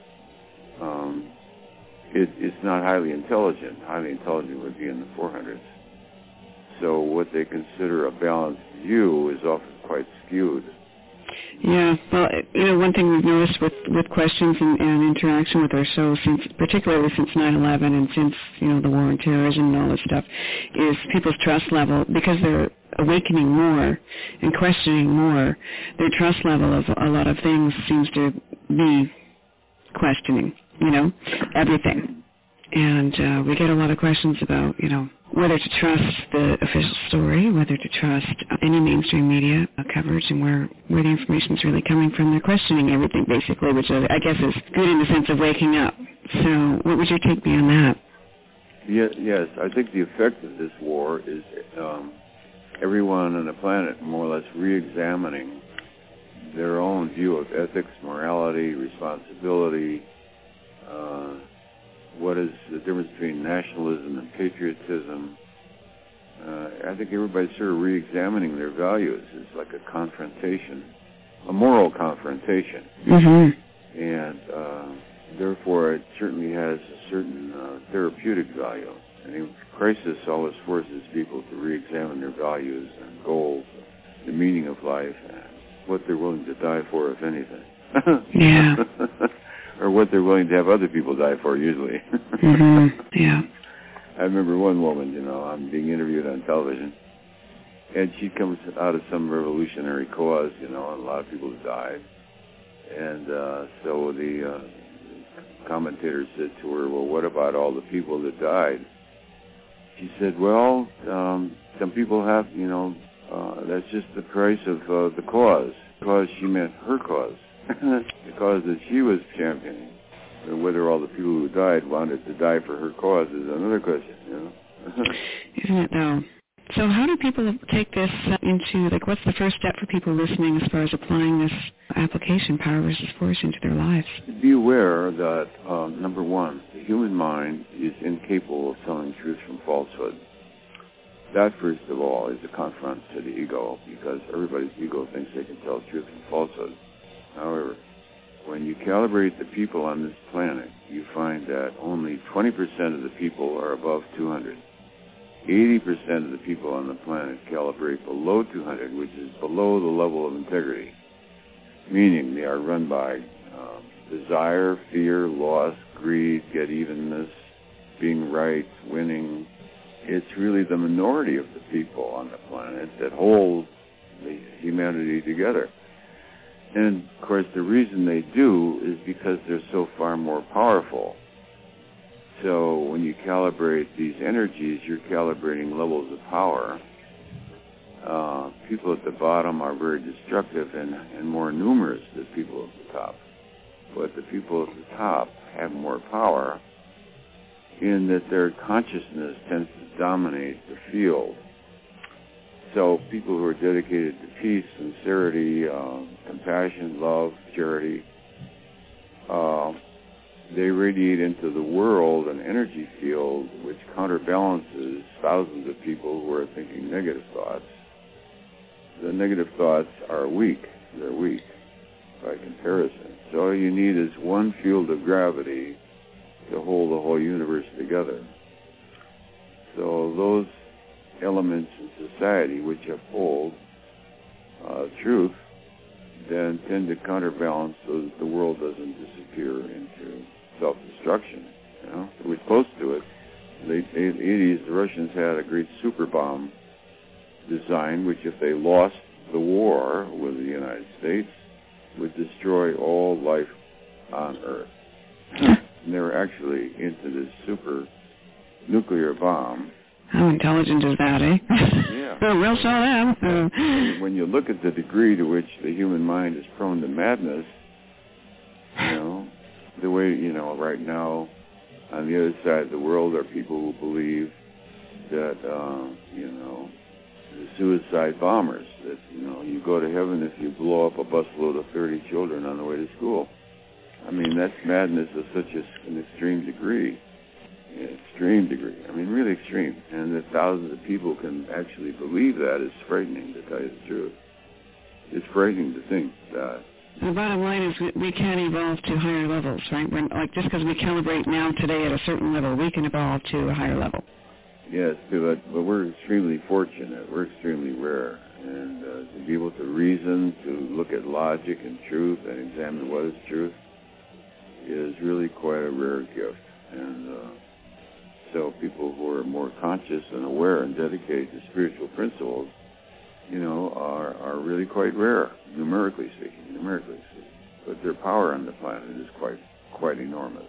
It's not highly intelligent. Highly intelligent would be in the 400s. So what they consider a balanced view is often quite skewed. Yeah, well, one thing we've noticed with questions and interaction with our show, particularly since 9/11 and since, the war on terrorism and all this stuff, is people's trust level, because they're awakening more and questioning more, their trust level of a lot of things seems to be questioning, everything. And we get a lot of questions about, whether to trust the official story, whether to trust any mainstream media coverage, and where the information is really coming from. They're questioning everything, basically, which I guess is good in the sense of waking up. So what would your take be on that? Yes, I think the effect of this war is everyone on the planet more or less re-examining their own view of ethics, morality, responsibility, what is the difference between nationalism and patriotism. I think everybody's sort of re-examining their values. It's like a confrontation, a moral confrontation. Mm-hmm. And therefore it certainly has a certain therapeutic value. And in crisis always forces people to re-examine their values and goals, the meaning of life, and what they're willing to die for, if anything. Yeah. Or what they're willing to have other people die for, usually. Mm-hmm. Yeah. I remember one woman, I'm being interviewed on television, and she comes out of some revolutionary cause, and a lot of people died. And so the commentator said to her, well, what about all the people that died? She said, well, some people have, that's just the price of the cause. Because she meant her cause. The cause that she was championing. Whether all the people who died wanted to die for her cause is another question, Isn't it, though? So how do people take this into, what's the first step for people listening as far as applying this application, power versus force, into their lives? Be aware that, number one, the human mind is incapable of telling truth from falsehood. That, first of all, is a confront to the ego, because everybody's ego thinks they can tell truth from falsehood. However, when you calibrate the people on this planet, you find that only 20% of the people are above 200. 80% of the people on the planet calibrate below 200, which is below the level of integrity, meaning they are run by desire, fear, loss, greed, get-evenness, being right, winning. It's really the minority of the people on the planet that hold the humanity together. And, of course, the reason they do is because they're so far more powerful. So when you calibrate these energies, you're calibrating levels of power. People at the bottom are very destructive and more numerous than people at the top. But the people at the top have more power in that their consciousness tends to dominate the field. So people who are dedicated to peace, sincerity, compassion, love, charity, they radiate into the world an energy field which counterbalances thousands of people who are thinking negative thoughts. The negative thoughts are weak. They're weak by comparison. So all you need is one field of gravity to hold the whole universe together. So those elements in society which uphold truth then tend to counterbalance so that the world doesn't disappear into self-destruction. We're close to it. In the 80s, the Russians had a great super bomb design, which if they lost the war with the United States, would destroy all life on Earth. And they were actually into this super nuclear bomb. How intelligent is that, eh? Yeah. We'll show them. When you look at the degree to which the human mind is prone to madness, the way, right now, on the other side of the world are people who believe that, the suicide bombers, that, you go to heaven if you blow up a busload of 30 children on the way to school. I mean, that's madness of such an extreme degree. Extreme degree. I mean, really extreme. And that thousands of people can actually believe that is frightening, to tell you the truth. It's frightening to think that. The bottom line is we can evolve to higher levels, right? Just because we calibrate now today at a certain level, we can evolve to a higher level. Yes, but we're extremely fortunate. We're extremely rare. And to be able to reason, to look at logic and truth and examine what is truth is really quite a rare gift. And so people who are more conscious and aware and dedicated to spiritual principles, are really quite rare, numerically speaking. But their power on the planet is quite enormous.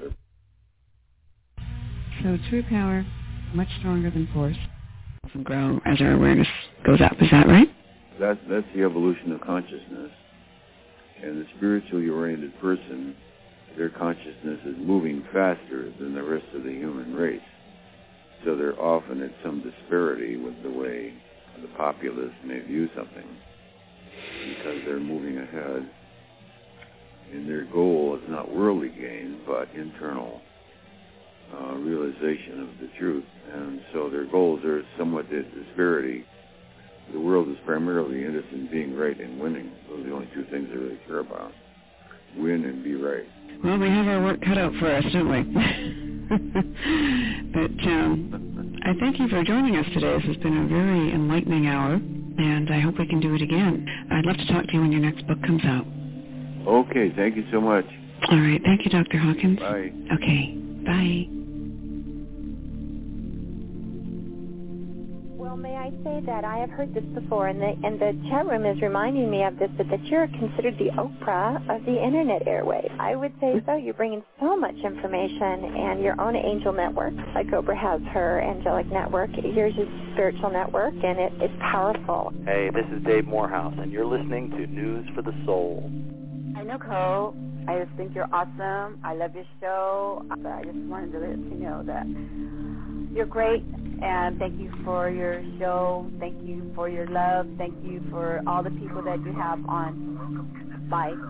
So true power, much stronger than force, and grow as our awareness goes up. Is that right? That's the evolution of consciousness. And the spiritually oriented person, their consciousness is moving faster than the rest of the human race. So they're often at some disparity with the way the populace may view something, because they're moving ahead. And their goal is not worldly gain, but internal realization of the truth. And so their goals are somewhat at disparity. The world is primarily interested in being right and winning. Those are the only two things they really care about. Win and be right. Well, we have our work cut out for us, don't we? But I thank you for joining us today. This has been a very enlightening hour, and I hope we can do it again. I'd love to talk to you when your next book comes out. Okay, thank you so much. All right, thank you, Dr. Hawkins. Bye. Okay, bye. Well, may I say that I have heard this before, and the chat room is reminding me of this, that you're considered the Oprah of the Internet airwaves. I would say so. You're bringing so much information, and your own angel network, like Oprah has her angelic network. Yours is spiritual network, and it's powerful. Hey, this is Dave Morehouse, and you're listening to News for the Soul. Hi, Nicole. I just think you're awesome. I love your show. I just wanted to let you know that you're great. And thank you for your show. Thank you for your love. Thank you for all the people that you have on live.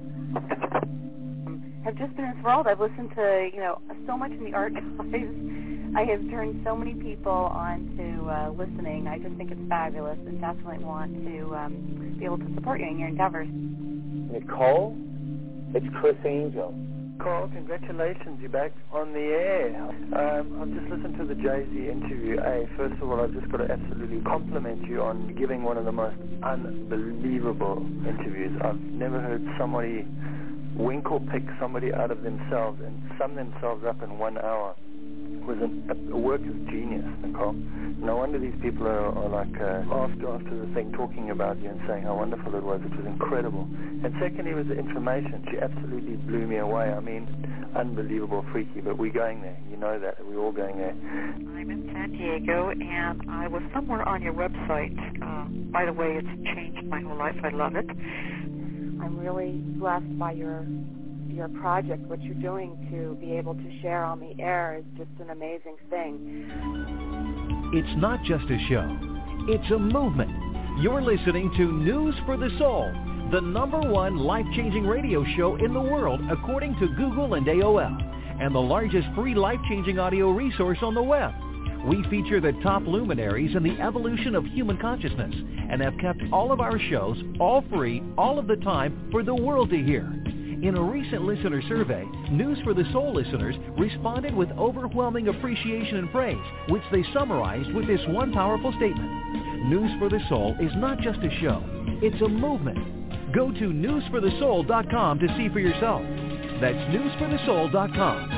I've just been enthralled. I've listened to, so much in the archives. I have turned so many people on to listening. I just think it's fabulous, and definitely want to be able to support you in your endeavors. Nicole, it's Chris Angel. Nicole, congratulations, you're back on the air. I've just listened to the Jay-Z interview. First of all, I've just got to absolutely compliment you on giving one of the most unbelievable interviews. I've never heard somebody wink or pick somebody out of themselves and sum themselves up in 1 hour. It was a work of genius, Nicole. No wonder these people are like after the thing talking about you and saying how wonderful it was. It was incredible. And secondly was the information. She absolutely blew me away. I mean, unbelievable, freaky. But we're going there. You know that. We're all going there. I'm in San Diego, and I was somewhere on your website. By the way, it's changed my whole life. I love it. I'm really blessed by your project. What you're doing to be able to share on the air is just an amazing thing. It's not just a show. It's a movement. You're listening to News for the Soul, the #1 life-changing radio show in the world according to Google and AOL, and the largest free life-changing audio resource on the web. We feature the top luminaries in the evolution of human consciousness and have kept all of our shows all free, all of the time, for the world to hear. In a recent listener survey, News for the Soul listeners responded with overwhelming appreciation and praise, which they summarized with this one powerful statement: News for the Soul is not just a show, it's a movement. Go to newsforthesoul.com to see for yourself. That's newsforthesoul.com.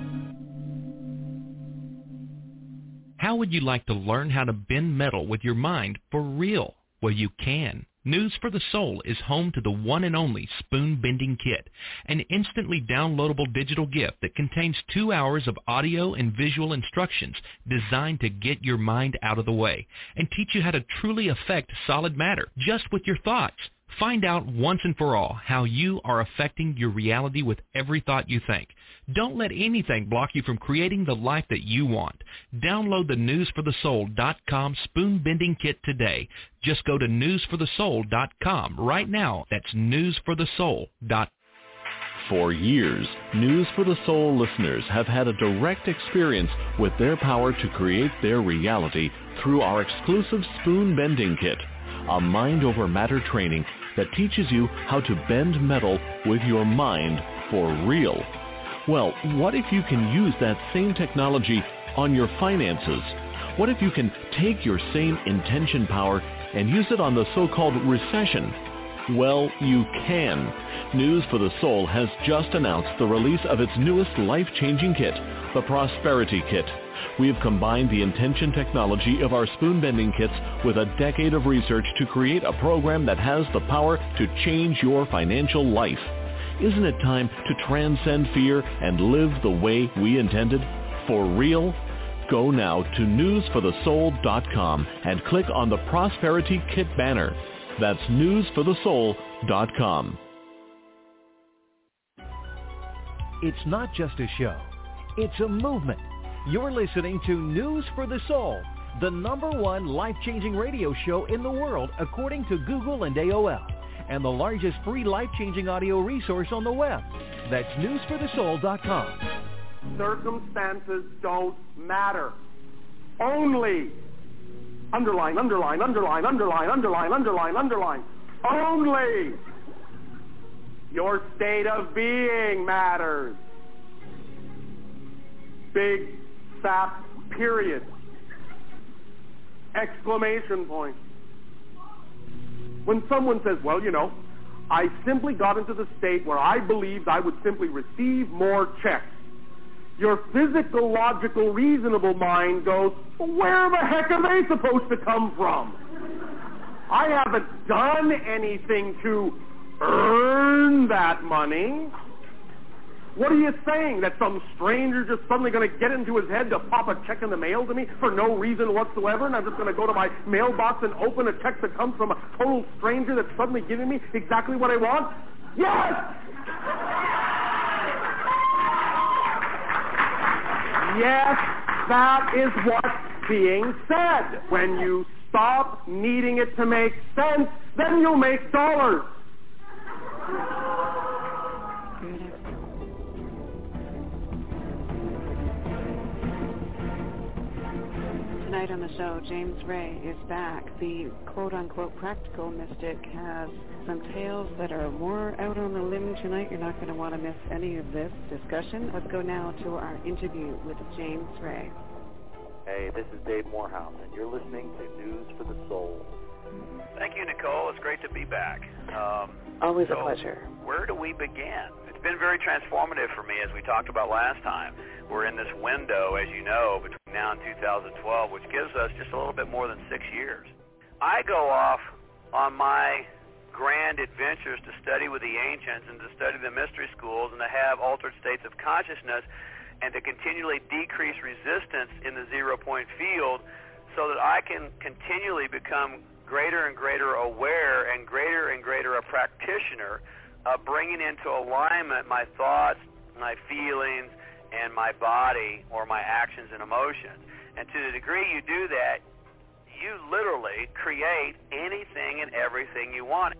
How would you like to learn how to bend metal with your mind for real? Well, you can. News for the Soul is home to the one and only Spoon Bending Kit, an instantly downloadable digital gift that contains 2 hours of audio and visual instructions designed to get your mind out of the way and teach you how to truly affect solid matter just with your thoughts. Find out once and for all how you are affecting your reality with every thought you think. Don't let anything block you from creating the life that you want. Download the newsforthesoul.com Spoon Bending Kit today. Just go to newsforthesoul.com right now. That's newsforthesoul.com. For years, News for the Soul listeners have had a direct experience with their power to create their reality through our exclusive Spoon Bending Kit, a mind-over-matter training that teaches you how to bend metal with your mind for real. Well, what if you can use that same technology on your finances? What if you can take your same intention power and use it on the so-called recession? Well, you can. News for the Soul has just announced the release of its newest life-changing kit, the Prosperity Kit. We have combined the intention technology of our spoon-bending kits with a decade of research to create a program that has the power to change your financial life. Isn't it time to transcend fear and live the way we intended? For real? Go now to newsforthesoul.com and click on the Prosperity Kit banner. That's newsforthesoul.com. It's not just a show. It's a movement. You're listening to News for the Soul, the #1 life-changing radio show in the world according to Google and AOL, and the largest free life-changing audio resource on the web. That's newsforthesoul.com. Circumstances don't matter. Only, underline, underline, underline, underline, underline, underline, underline, only your state of being matters. Big, fat, period. Exclamation point. When someone says, well, you know, I simply got into the state where I believed I would simply receive more checks, your physical, logical, reasonable mind goes, well, where the heck are they supposed to come from? I haven't done anything to earn that money. What are you saying? That some stranger just suddenly going to get into his head to pop a check in the mail to me for no reason whatsoever, and I'm just going to go to my mailbox and open a check that comes from a total stranger that's suddenly giving me exactly what I want? Yes! Yes, that is what's being said. When you stop needing it to make sense, then you'll make dollars. Tonight on the show, James Ray is back. The quote-unquote practical mystic has some tales that are more out on the limb tonight. You're not going to want to miss any of this discussion. Let's go now to our interview with James Ray. Hey, this is Dave Morehouse, and you're listening to News for the Soul. Thank you, Nicole. It's great to be back. Always a pleasure. Where do we begin? It's been very transformative for me, as we talked about last time. We're in this window, as you know, between now and 2012, which gives us just a little bit more than 6 years. I go off on my grand adventures to study with the ancients and to study the mystery schools and to have altered states of consciousness and to continually decrease resistance in the zero-point field so that I can continually become greater and greater aware and greater a practitioner of bringing into alignment my thoughts, my feelings, and my body or my actions and emotions. And to the degree you do that, you literally create anything and everything you want.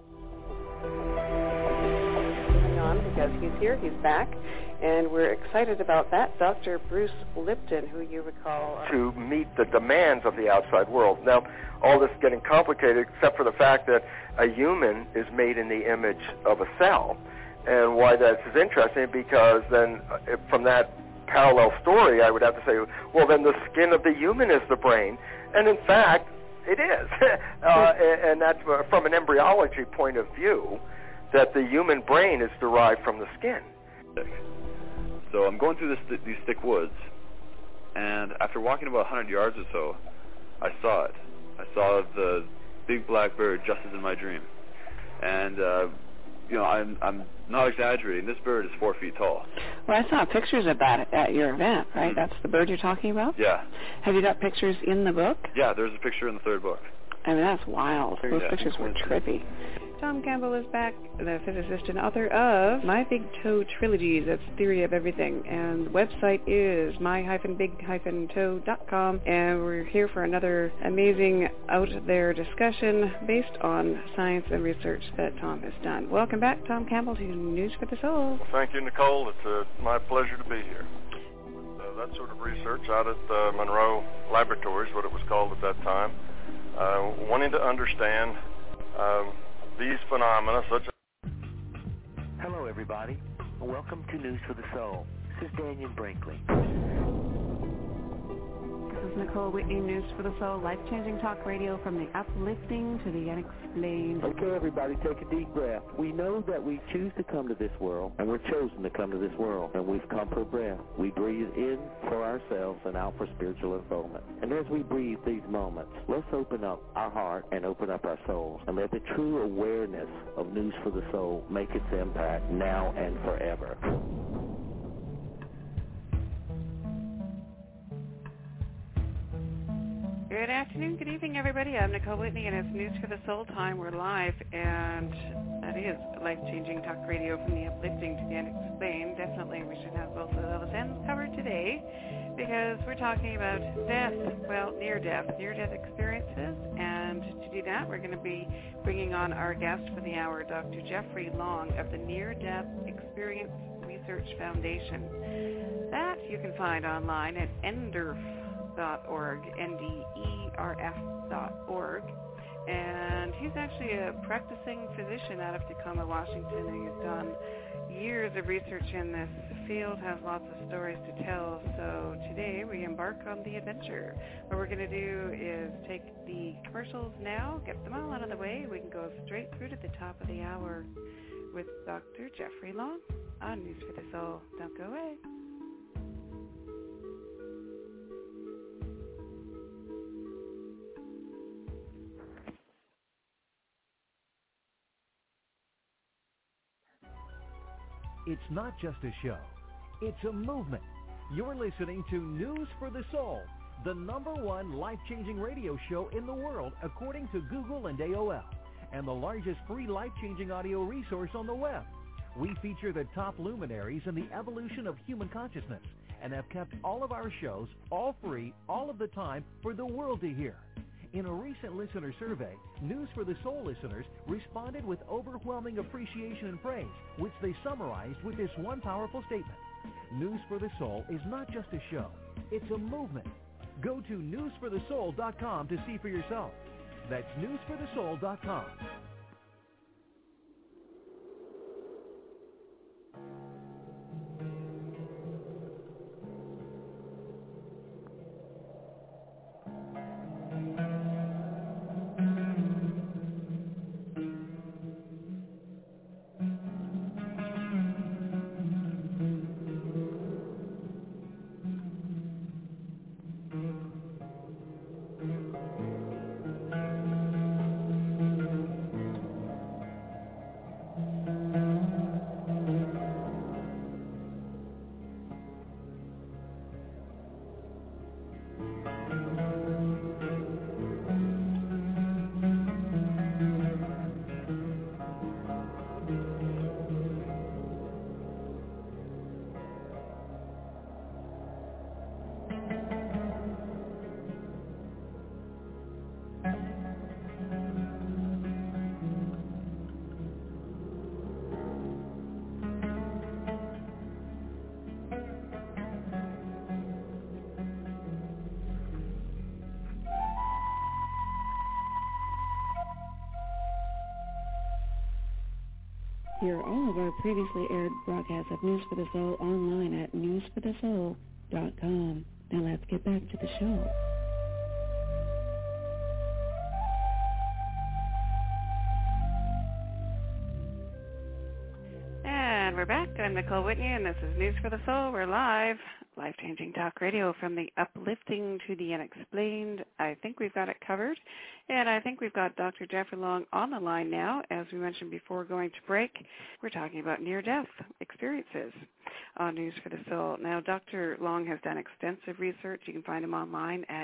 Because he's here, he's back, and we're excited about that. Dr. Bruce Lipton, who you recall... to meet the demands of the outside world. Now, all this is getting complicated except for the fact that a human is made in the image of a cell. And why that's interesting, because then from that parallel story, I would have to say, well, then the skin of the human is the brain. And in fact, it is. And that's from an embryology point of view, that the human brain is derived from the skin. So I'm going through these thick woods, and after walking about 100 yards or so, I saw it. I saw the big black bird just as in my dream. And, I'm not exaggerating. This bird is 4 feet tall. Well, I saw pictures of that at your event, right? Mm-hmm. That's the bird you're talking about? Yeah. Have you got pictures in the book? Yeah, there's a picture in the third book. I mean, that's wild. Those pictures were trippy. Tom Campbell is back, the physicist and author of My Big Toe Trilogies. That's Theory of Everything. And the website is my-big-toe.com. And we're here for another amazing out-there discussion based on science and research that Tom has done. Welcome back, Tom Campbell, to News for the Soul. Well, thank you, Nicole. It's my pleasure to be here. That sort of research out at Monroe Laboratories, what it was called at that time, wanting to understand these phenomena such as... Hello, everybody. Welcome to News for the Soul. This is Daniel Brinkley. is Nicole Whitney, News for the Soul, life-changing talk radio from the uplifting to the unexplained. Okay, everybody, take a deep breath. We know that we choose to come to this world, and we're chosen to come to this world, and we've come for breath. We breathe in for ourselves and out for spiritual unfoldment. And as we breathe these moments, let's open up our heart and open up our souls, and let the true awareness of News for the Soul make its impact now and forever. Good afternoon, good evening, everybody. I'm Nicole Whitney, and it's News for the Soul time. We're live, and that is life-changing talk radio from the uplifting to the unexplained. Definitely, we should have both of those ends covered today, because we're talking about death, well, near-death experiences. And to do that, we're going to be bringing on our guest for the hour, Dr. Jeffrey Long of the Near-Death Experience Research Foundation. That you can find online at NDERF.org, NDERF.org. And he's actually a practicing physician out of Tacoma, Washington, and he's done years of research in this field, has lots of stories to tell. So today we embark on the adventure. What we're going to do is take the commercials now, get them all out of the way. We can go straight through to the top of the hour with Dr. Jeffrey Long on News for the Soul. Don't go away. It's not just a show. It's a movement. You're listening to News for the Soul, the #1 life-changing radio show in the world according to Google and AOL, and the largest free life-changing audio resource on the web. We feature the top luminaries in the evolution of human consciousness and have kept all of our shows all free all of the time for the world to hear. In a recent listener survey, News for the Soul listeners responded with overwhelming appreciation and praise, which they summarized with this one powerful statement. News for the Soul is not just a show, it's a movement. Go to newsforthesoul.com to see for yourself. That's newsforthesoul.com. Hear all of our previously aired broadcasts of News for the Soul online at newsforthesoul.com. Now let's get back to the show. And we're back. I'm Nicole Whitney, and this is News for the Soul. We're live. Life-changing talk radio from the uplifting to the unexplained. I think we've got it covered. And I think we've got Dr. Jeffrey Long on the line now. As we mentioned before going to break, we're talking about near-death experiences on News for the Soul. Now, Dr. Long has done extensive research. You can find him online at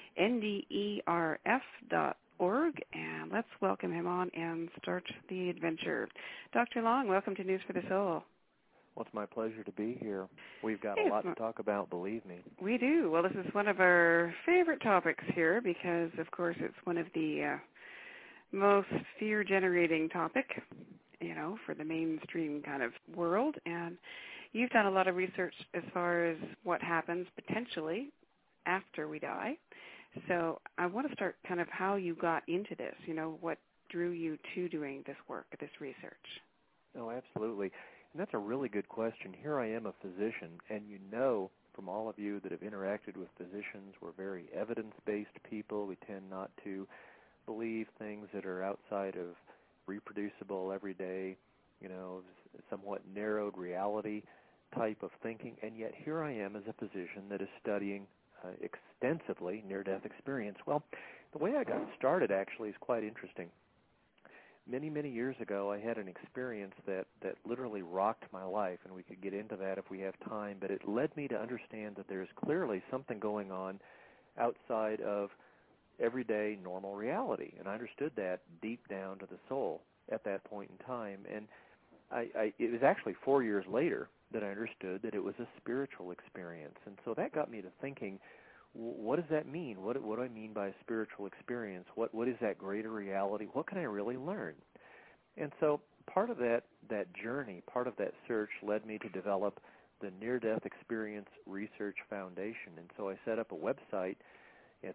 nderf.org. And let's welcome him on and start the adventure. Dr. Long, welcome to News for the Soul. Well, it's my pleasure to be here. We've got a lot to talk about, believe me. We do. Well, this is one of our favorite topics here because, of course, it's one of the most fear-generating topic, for the mainstream kind of world. And you've done a lot of research as far as what happens potentially after we die. So I want to start kind of how you got into this, what drew you to doing this work, this research. Oh, absolutely. And that's a really good question. Here I am, a physician, and from all of you that have interacted with physicians. We're very evidence-based people. We tend not to believe things that are outside of reproducible, everyday, somewhat narrowed reality type of thinking. And yet here I am as a physician that is studying extensively near-death experience. Well, the way I got started actually is quite interesting. Many, many years ago, I had an experience that literally rocked my life, and we could get into that if we have time, but it led me to understand that there's clearly something going on outside of everyday normal reality, and I understood that deep down to the soul at that point in time. And it was actually 4 years later that I understood that it was a spiritual experience. And so that got me to thinking, what does that mean? What do I mean by a spiritual experience? What is that greater reality? What can I really learn? And so part of that journey, part of that search led me to develop the Near-Death Experience Research Foundation. And so I set up a website. It's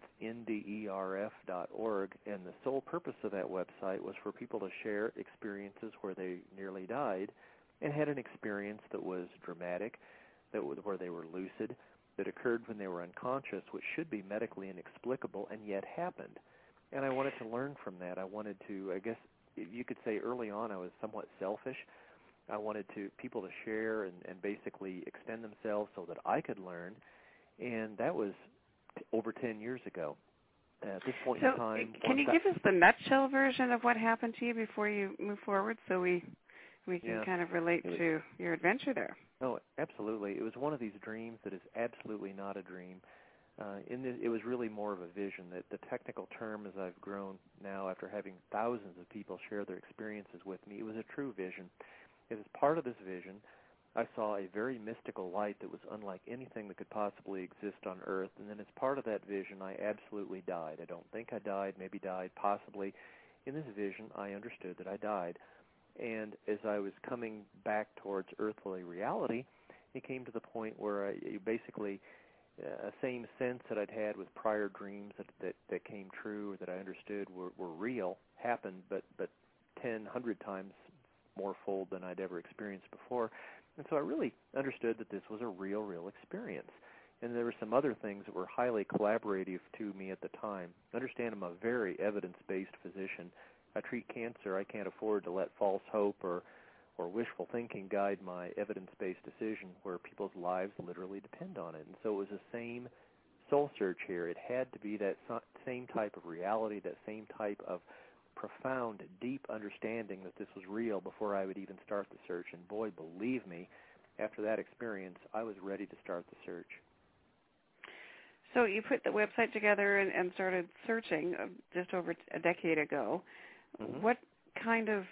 nderf.org, and the sole purpose of that website was for people to share experiences where they nearly died and had an experience that was dramatic, where they were lucid, that occurred when they were unconscious, which should be medically inexplicable, and yet happened. And I wanted to learn from that. I wanted to, I guess you could say early on I was somewhat selfish. I wanted people to share and basically extend themselves so that I could learn, and that was over 10 years ago. At this point in time... Can you give us the nutshell version of what happened to you before you move forward so we can kind of relate to your adventure there? Oh, absolutely. It was one of these dreams that is absolutely not a dream. It was really more of a vision. That the technical term, as I've grown now after having thousands of people share their experiences with me, it was a true vision. As part of this vision, I saw a very mystical light that was unlike anything that could possibly exist on Earth. And then as part of that vision, I absolutely died. I don't think I died, maybe died, possibly. In this vision, I understood that I died. And as I was coming back towards earthly reality, it came to the point where basically a same sense that I'd had with prior dreams that came true, or that I understood were real, happened, but 10, 100 times more fold than I'd ever experienced before. And so I really understood that this was a real experience. And there were some other things that were highly collaborative to me at the time. Understand, I'm a very evidence-based physician. I treat cancer. I can't afford to let false hope or wishful thinking guide my evidence-based decision where people's lives literally depend on it. And so it was the same soul search here. It had to be that same type of reality, that same type of profound, deep understanding that this was real before I would even start the search. And boy, believe me, after that experience, I was ready to start the search. So you put the website together and started searching just over a decade ago. Mm-hmm. What kind of,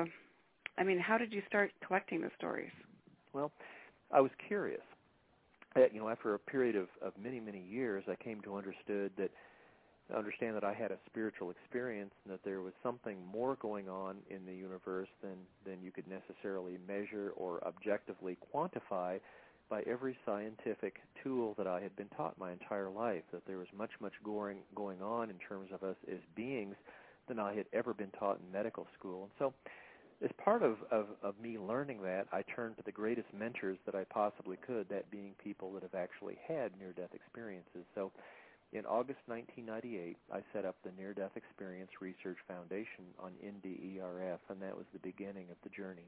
how did you start collecting the stories? Well, I was curious. After a period of many, many years, I came to understand that I had a spiritual experience and that there was something more going on in the universe than you could necessarily measure or objectively quantify by every scientific tool that I had been taught my entire life, that there was much going on in terms of us as beings than I had ever been taught in medical school. And so as part of me learning that, I turned to the greatest mentors that I possibly could, that being people that have actually had near-death experiences. So in August 1998, I set up the Near-Death Experience Research Foundation on NDERF, and that was the beginning of the journey.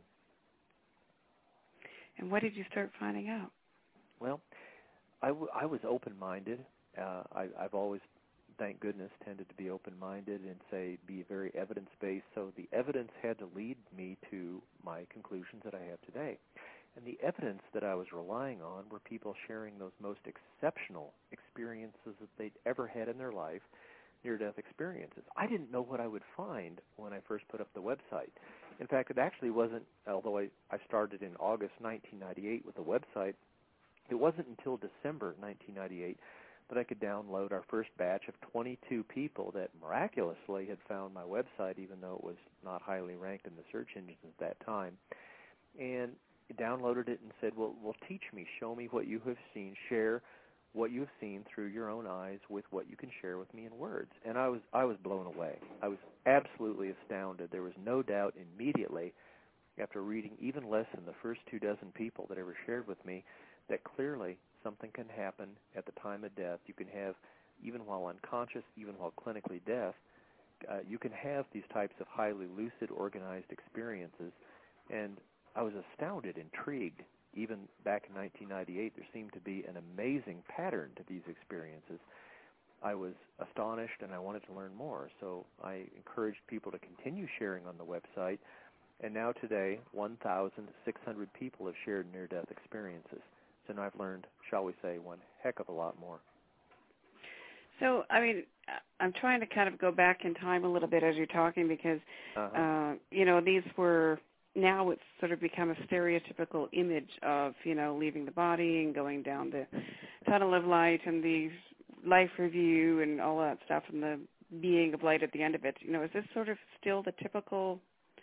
And what did you start finding out? Well, I was open-minded. I've always, thank goodness, tended to be open-minded and be very evidence-based. So the evidence had to lead me to my conclusions that I have today. And the evidence that I was relying on were people sharing those most exceptional experiences that they'd ever had in their life, near-death experiences. I didn't know what I would find when I first put up the website. In fact, it actually wasn't, although I started in August 1998 with the website, it wasn't until December 1998 that I could download our first batch of 22 people that miraculously had found my website, even though it was not highly ranked in the search engines at that time. And downloaded it and said, well, teach me, show me what you have seen, share what you have seen through your own eyes with what you can share with me in words. And I was blown away. I was absolutely astounded. There was no doubt immediately after reading even less than the first 2 dozen people that ever shared with me, that clearly something can happen at the time of death. You can have, even while unconscious, even while clinically deaf, you can have these types of highly lucid, organized experiences. And I was astounded, intrigued. Even back in 1998, there seemed to be an amazing pattern to these experiences. I was astonished, and I wanted to learn more. So I encouraged people to continue sharing on the website. And now today, 1,600 people have shared near-death experiences. So now I've learned, shall we say, one heck of a lot more. So, I mean, I'm trying to kind of go back in time a little bit as you're talking because, these were, now it's sort of become a stereotypical image of, leaving the body and going down the tunnel of light and the life review and all that stuff and the being of light at the end of it. Is this sort of still the typical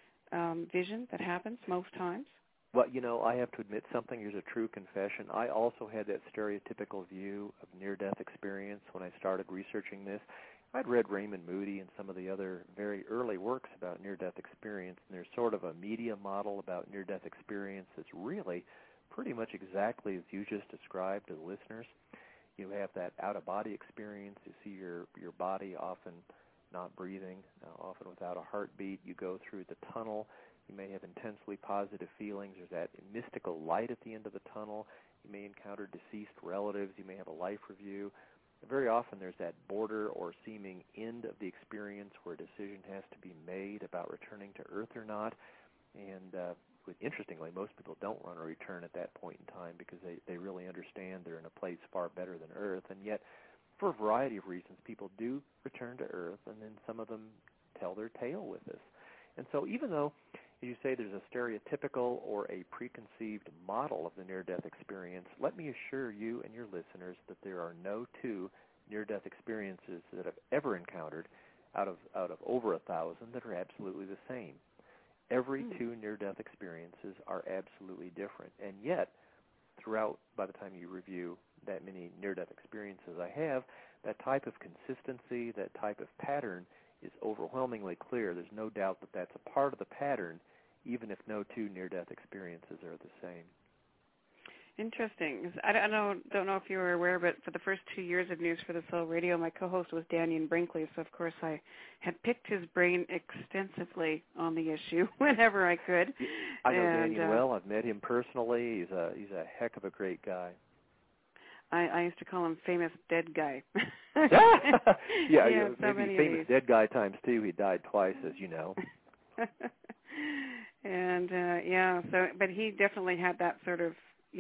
vision that happens most times? Well, I have to admit something. Here's a true confession. I also had that stereotypical view of near-death experience when I started researching this. I'd read Raymond Moody and some of the other very early works about near-death experience, and there's sort of a media model about near-death experience that's really pretty much exactly as you just described to the listeners. You have that out-of-body experience. You see your body often not breathing, often without a heartbeat. You go through the tunnel. You may have intensely positive feelings. There's that mystical light at the end of the tunnel. You may encounter deceased relatives. You may have a life review. Very often there's that border or seeming end of the experience where a decision has to be made about returning to Earth or not. And interestingly, most people don't want to return at that point in time because they really understand they're in a place far better than Earth. And yet, for a variety of reasons, people do return to Earth, and then some of them tell their tale with us. And so even though, as you say, there's a stereotypical or a preconceived model of the near-death experience, let me assure you and your listeners that there are no two near-death experiences that I've ever encountered out of over 1,000 that are absolutely the same. Every two near-death experiences are absolutely different. And yet, throughout, by the time you review that many near-death experiences I have, that type of consistency, that type of pattern is overwhelmingly clear. There's no doubt that that's a part of the pattern, even if no two near-death experiences are the same. Interesting. I don't know if you were aware, but for the first 2 years of News for the Soul Radio, my co-host was Dannion Brinkley, so of course I had picked his brain extensively on the issue whenever I could. I know Dannion well. I've met him personally. He's a heck of a great guy. I used to call him famous dead guy. yeah, so maybe famous dead guy times two. He died twice, as you know. And but he definitely had that sort of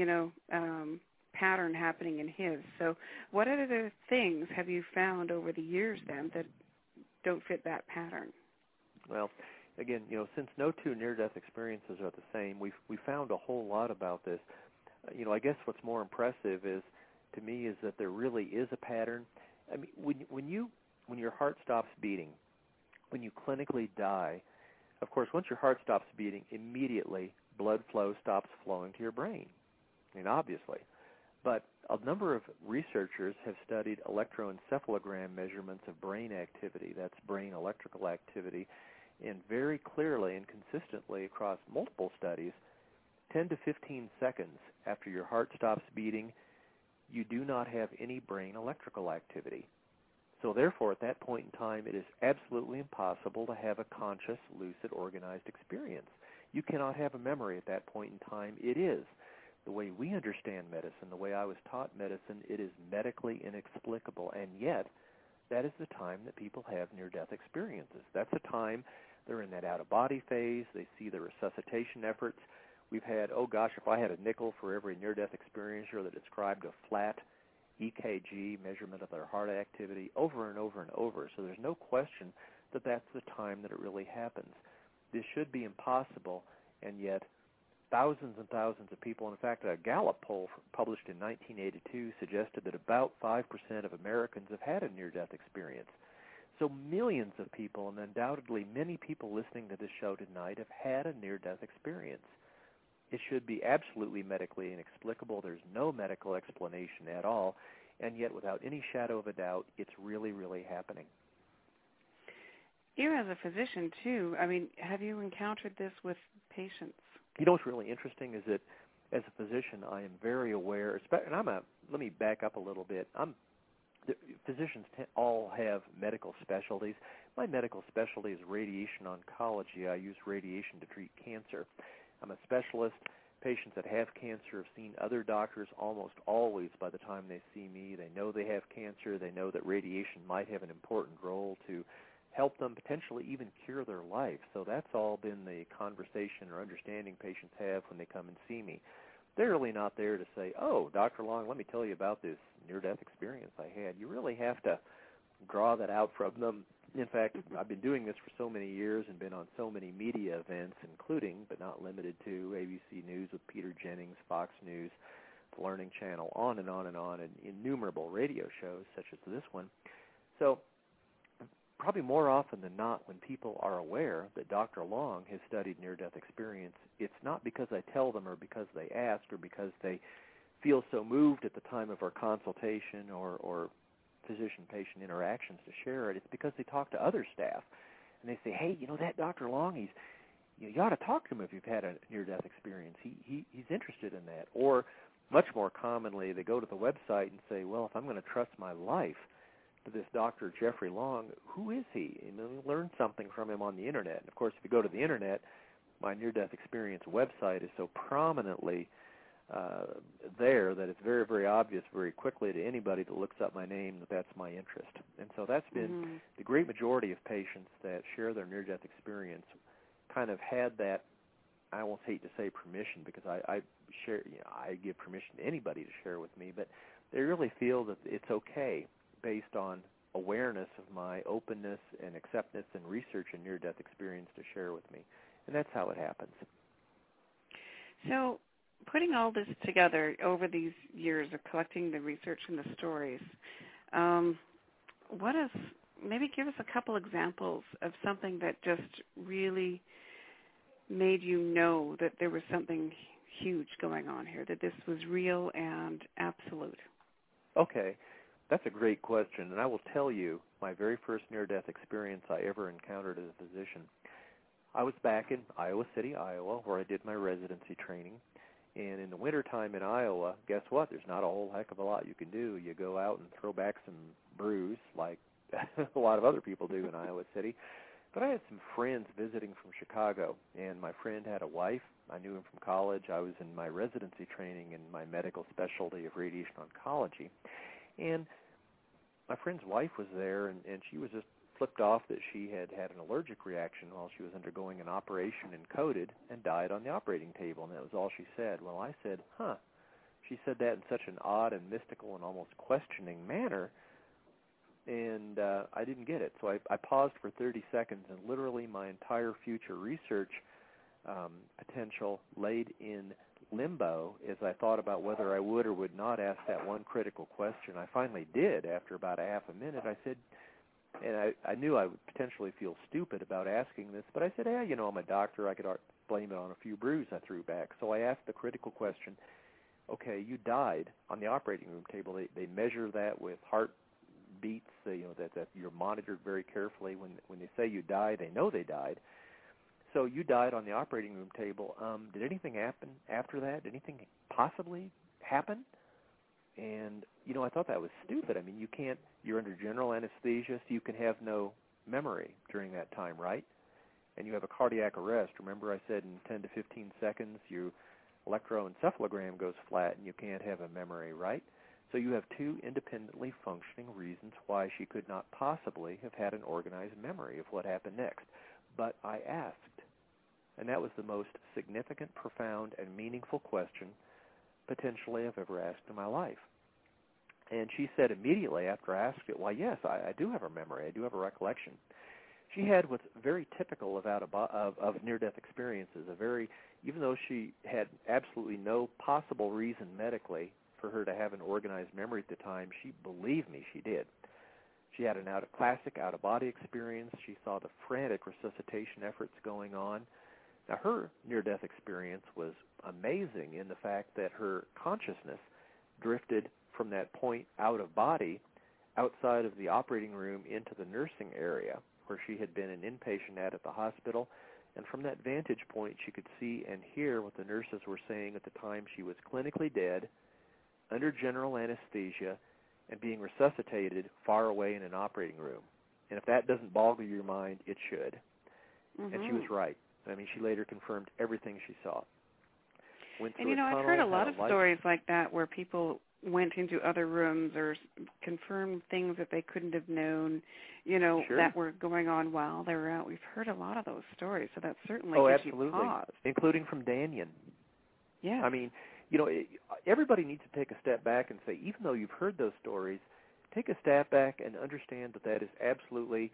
pattern happening in his. So what other things have you found over the years then that don't fit that pattern? Well, again, since no two near-death experiences are the same, we found a whole lot about this. I guess what's more impressive is that there really is a pattern. I mean, when your heart stops beating, when you clinically die, of course, once your heart stops beating, immediately blood flow stops flowing to your brain. I mean, obviously. But a number of researchers have studied electroencephalogram measurements of brain activity, that's brain electrical activity, and very clearly and consistently across multiple studies, 10 to 15 seconds after your heart stops beating, you do not have any brain electrical activity. So therefore, at that point in time, it is absolutely impossible to have a conscious, lucid, organized experience. You cannot have a memory at that point in time. It is. The way we understand medicine, the way I was taught medicine, it is medically inexplicable, and yet that is the time that people have near-death experiences. That's the time they're in that out-of-body phase. They see the resuscitation efforts. We've had, if I had a nickel for every near-death experiencer that described a flat EKG measurement of their heart activity over and over and over. So there's no question that that's the time that it really happens. This should be impossible, and yet thousands and thousands of people, in fact, a Gallup poll published in 1982 suggested that about 5% of Americans have had a near-death experience. So millions of people, and undoubtedly many people listening to this show tonight, have had a near-death experience. It should be absolutely medically inexplicable. There's no medical explanation at all, and yet without any shadow of a doubt, it's really, really happening. You as a physician, too, I mean, have you encountered this with patients? You know what's really interesting is that as a physician, I am very aware, and let me back up a little bit. Physicians all have medical specialties. My medical specialty is radiation oncology. I use radiation to treat cancer. I'm a specialist. Patients that have cancer have seen other doctors almost always by the time they see me. They know they have cancer. They know that radiation might have an important role to help them potentially even cure their life. So that's all been the conversation or understanding patients have when they come and see me. They're really not there to say, oh, Dr. Long, let me tell you about this near-death experience I had. You really have to draw that out from them. In fact, I've been doing this for so many years and been on so many media events, including, but not limited to, ABC News with Peter Jennings, Fox News, the Learning Channel, on and on and on, and innumerable radio shows such as this one. So probably more often than not, when people are aware that Dr. Long has studied near-death experience, it's not because I tell them or because they ask or because they feel so moved at the time of our consultation or physician-patient interactions to share it. It's because they talk to other staff, and they say, hey, you know, that Dr. Long, you ought to talk to him if you've had a near-death experience. He's interested in that. Or much more commonly, they go to the website and say, well, if I'm going to trust my life to this Dr. Jeffrey Long, who is he? And we learn something from him on the Internet. And, of course, if you go to the Internet, my near-death experience website is so prominently there that it's very, very obvious very quickly to anybody that looks up my name that that's my interest. And so that's been the great majority of patients that share their near-death experience kind of had that, I almost hate to say permission because I give permission to anybody to share with me, but they really feel that it's okay based on awareness of my openness and acceptance and research and near-death experience to share with me. And that's how it happens. So putting all this together over these years of collecting the research and the stories, maybe give us a couple examples of something that just really made you know that there was something huge going on here, that this was real and absolute. Okay. That's a great question, and I will tell you my very first near-death experience I ever encountered as a physician. I was back in Iowa City, Iowa, where I did my residency training. And in the wintertime in Iowa, guess what? There's not a whole heck of a lot you can do. You go out and throw back some brews like a lot of other people do in Iowa City. But I had some friends visiting from Chicago, and my friend had a wife. I knew him from college. I was in my residency training in my medical specialty of radiation oncology. And my friend's wife was there, and she was just flipped off that she had an allergic reaction while she was undergoing an operation and coded and died on the operating table, and that was all she said. Well, I said, huh. She said that in such an odd and mystical and almost questioning manner, and I didn't get it. So I paused for 30 seconds, and literally my entire future research potential laid in limbo as I thought about whether I would or would not ask that one critical question. I finally did after about a half a minute. I said, and I knew I would potentially feel stupid about asking this, but I said, hey, you know, I'm a doctor. I could blame it on a few brews I threw back. So I asked the critical question, okay, you died on the operating room table. They measure that with heart beats, that you're monitored very carefully. When they say you died, they know they died. So you died on the operating room table. Did anything happen after that? Did anything possibly happen? And, I thought that was stupid. I mean, you're under general anesthesia, so you can have no memory during that time, right? And you have a cardiac arrest. Remember I said in 10 to 15 seconds your electroencephalogram goes flat and you can't have a memory, right? So you have two independently functioning reasons why she could not possibly have had an organized memory of what happened next. But I asked, and that was the most significant, profound, and meaningful question potentially I've ever asked in my life. And she said immediately after I asked it, well, yes, I do have a memory. I do have a recollection. She had what's very typical of near-death experiences, even though she had absolutely no possible reason medically for her to have an organized memory at the time, she believed me she did. She had a classic out-of-body experience. She saw the frantic resuscitation efforts going on. Now, her near-death experience was amazing in the fact that her consciousness drifted from that point out of body outside of the operating room into the nursing area where she had been an inpatient at the hospital, And from that vantage point, she could see and hear what the nurses were saying at the time she was clinically dead, under general anesthesia, and being resuscitated far away in an operating room. And if that doesn't boggle your mind, it should. Mm-hmm. And she was right. I mean, she later confirmed everything she saw. Went through and, a tunnel, I've heard a lot had of stories like that where people went into other rooms or confirmed things that they couldn't have known, Sure. that were going on while they were out. We've heard a lot of those stories, so that certainly gives absolutely. you pause. Including from Danyan. Yeah. I mean, everybody needs to take a step back and say, even though you've heard those stories, take a step back and understand that is absolutely,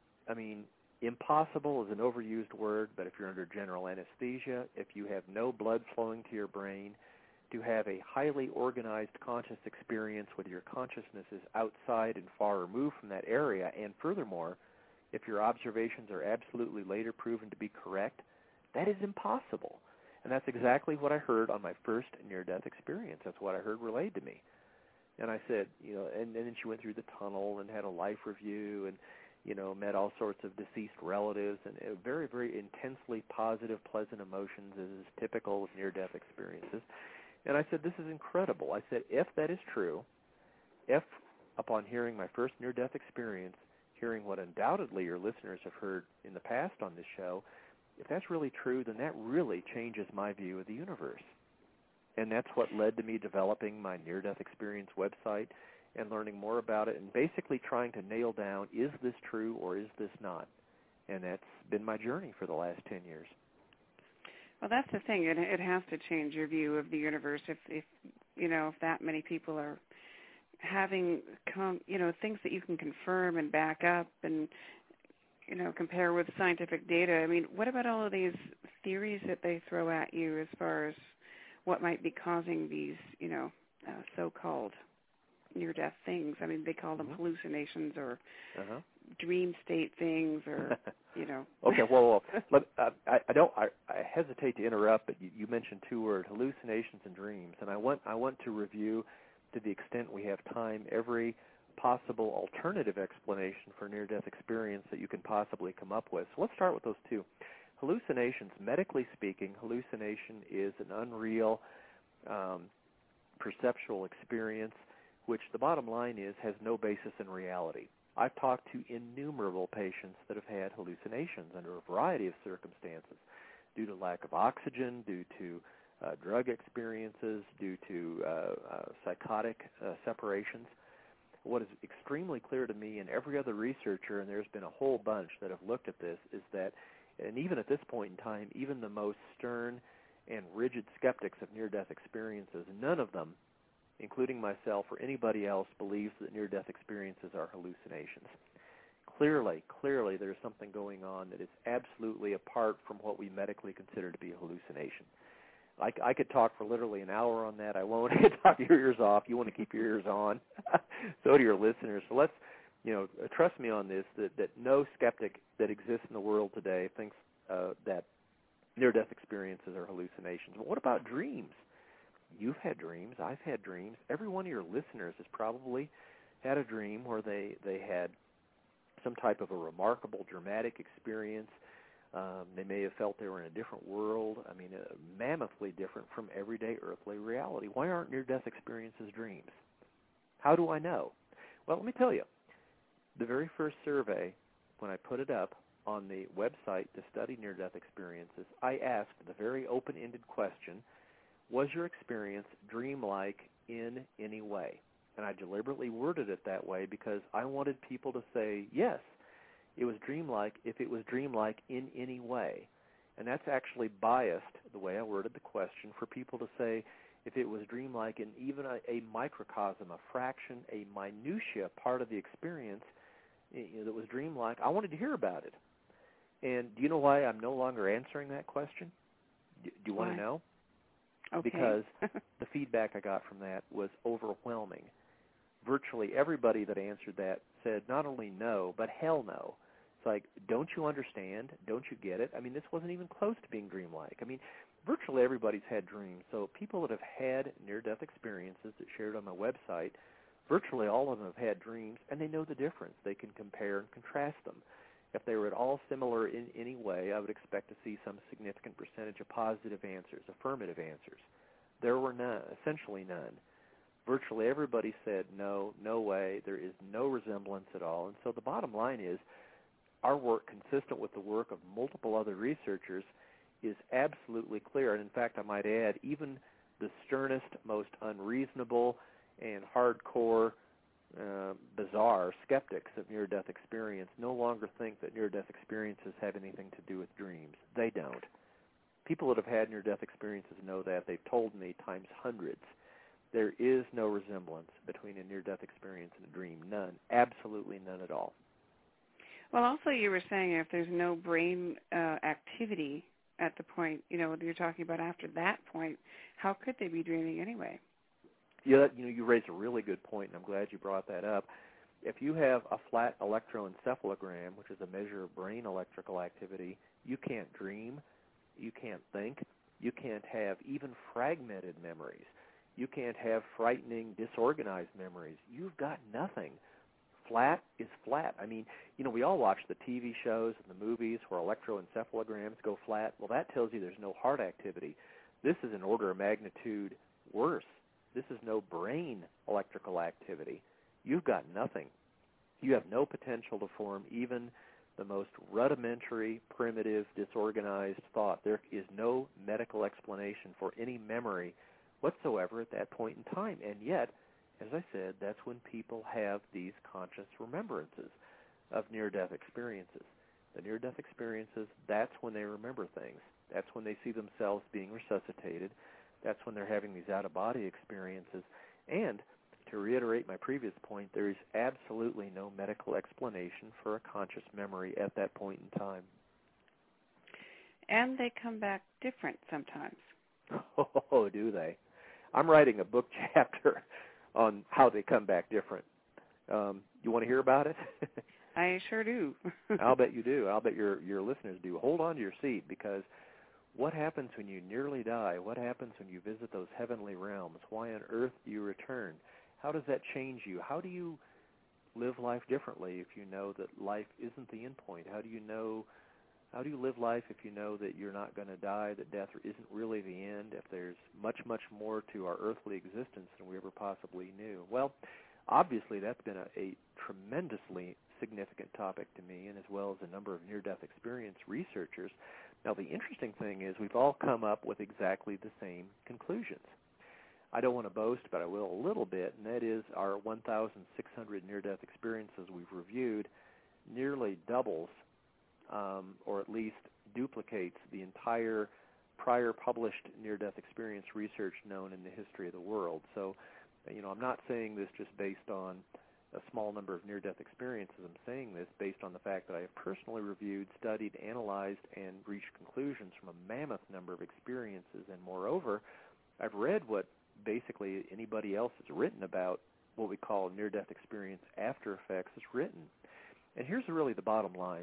impossible is an overused word, but if you're under general anesthesia, if you have no blood flowing to your brain, to have a highly organized conscious experience where your consciousness is outside and far removed from that area, and furthermore, if your observations are absolutely later proven to be correct, that is impossible. And that's exactly what I heard on my first near-death experience. That's what I heard relayed to me. And I said, and then she went through the tunnel and had a life review and, met all sorts of deceased relatives and very, very intensely positive, pleasant emotions as is typical of near-death experiences. And I said, this is incredible. I said, if that is true, if upon hearing my first near-death experience, hearing what undoubtedly your listeners have heard in the past on this show, if that's really true, then that really changes my view of the universe. And that's what led to me developing my near-death experience website and learning more about it and basically trying to nail down, is this true or is this not? And that's been my journey for the last 10 years. Well, that's the thing. It has to change your view of the universe if that many people are having things that you can confirm and back up and compare with scientific data. I mean, what about all of these theories that they throw at you as far as what might be causing these, so-called near-death things? I mean, they call them hallucinations or dream state things, or Okay, well, I hesitate to interrupt, but you mentioned two words: hallucinations and dreams, and I want to review, to the extent we have time, every possible alternative explanation for near-death experience that you can possibly come up with. So let's start with those two. Hallucinations, medically speaking, hallucination is an unreal perceptual experience, which the bottom line is has no basis in reality. I've talked to innumerable patients that have had hallucinations under a variety of circumstances, due to lack of oxygen, due to drug experiences, due to psychotic separations. What is extremely clear to me and every other researcher, and there's been a whole bunch that have looked at this, is that, and even at this point in time, even the most stern and rigid skeptics of near-death experiences, none of them, including myself or anybody else, believes that near-death experiences are hallucinations. Clearly, there's something going on that is absolutely apart from what we medically consider to be a hallucination. I could talk for literally an hour on that. I won't. I could talk your ears off. You want to keep your ears on. So do your listeners. So let's, trust me on this, that no skeptic that exists in the world today thinks that near-death experiences are hallucinations. But what about dreams? You've had dreams. I've had dreams. Every one of your listeners has probably had a dream where they had some type of a remarkable, dramatic experience. They may have felt they were in a different world. I mean, mammothly different from everyday earthly reality. Why aren't near-death experiences dreams? How do I know? Well, let me tell you. The very first survey, when I put it up on the website to study near-death experiences, I asked the very open-ended question, was your experience dreamlike in any way? And I deliberately worded it that way because I wanted people to say, yes, it was dreamlike if it was dreamlike in any way. And that's actually biased, the way I worded the question, for people to say if it was dreamlike in even a microcosm, a fraction, a minutia part of the experience that was dreamlike. I wanted to hear about it. And do you know why I'm no longer answering that question? Do you want to know? Okay. Because the feedback I got from that was overwhelming. Virtually everybody that answered that said not only no, but hell no. It's like, don't you understand? Don't you get it? I mean, this wasn't even close to being dreamlike. I mean, virtually everybody's had dreams. So people that have had near-death experiences that shared on my website, virtually all of them have had dreams, and they know the difference. They can compare and contrast them. If they were at all similar in any way, I would expect to see some significant percentage of positive answers, affirmative answers. There were none, essentially none. Virtually everybody said no, no way, there is no resemblance at all. And so the bottom line is our work, consistent with the work of multiple other researchers, is absolutely clear. And in fact, I might add, even the sternest, most unreasonable and hardcore, bizarre skeptics of near-death experience no longer think that near-death experiences have anything to do with dreams. They don't. People that have had near-death experiences know that. They've told me times hundreds. There is no resemblance between a near-death experience and a dream. None. Absolutely none at all. Well, also you were saying if there's no brain activity at the point, you're talking about after that point, how could they be dreaming anyway? Yeah, you raise a really good point, and I'm glad you brought that up. If you have a flat electroencephalogram, which is a measure of brain electrical activity, you can't dream, you can't think, you can't have even fragmented memories. You can't have frightening, disorganized memories. You've got nothing. Flat is flat. I mean, we all watch the TV shows and the movies where electroencephalograms go flat. Well, that tells you there's no heart activity. This is an order of magnitude worse. This is no brain electrical activity. You've got nothing. You have no potential to form even the most rudimentary, primitive, disorganized thought. There is no medical explanation for any memory whatsoever at that point in time. And yet, as I said, that's when people have these conscious remembrances of near-death experiences. The near-death experiences, that's when they remember things. That's when they see themselves being resuscitated. That's when they're having these out-of-body experiences. And to reiterate my previous point, there is absolutely no medical explanation for a conscious memory at that point in time. And they come back different sometimes. Oh, do they? I'm writing a book chapter on how they come back different. You want to hear about it? I sure do. I'll bet you do. I'll bet your listeners do. Hold on to your seat, because what happens when you nearly die? What happens when you visit those heavenly realms? Why on earth do you return? How does that change you? How do you live life differently if you know that life isn't the end point? How do you live life if you know that you're not going to die, that death isn't really the end, if there's much, much more to our earthly existence than we ever possibly knew? Well, obviously that's been a tremendously significant topic to me, and as well as a number of near-death experience researchers. Now, the interesting thing is we've all come up with exactly the same conclusions. I don't want to boast, but I will a little bit, and that is our 1,600 near-death experiences we've reviewed nearly doubles, or at least duplicates, the entire prior published near-death experience research known in the history of the world. So, I'm not saying this just based on a small number of near-death experiences. I'm saying this based on the fact that I have personally reviewed, studied, analyzed, and reached conclusions from a mammoth number of experiences. And moreover, I've read what basically anybody else has written about what we call near-death experience after effects has written. And here's really the bottom line.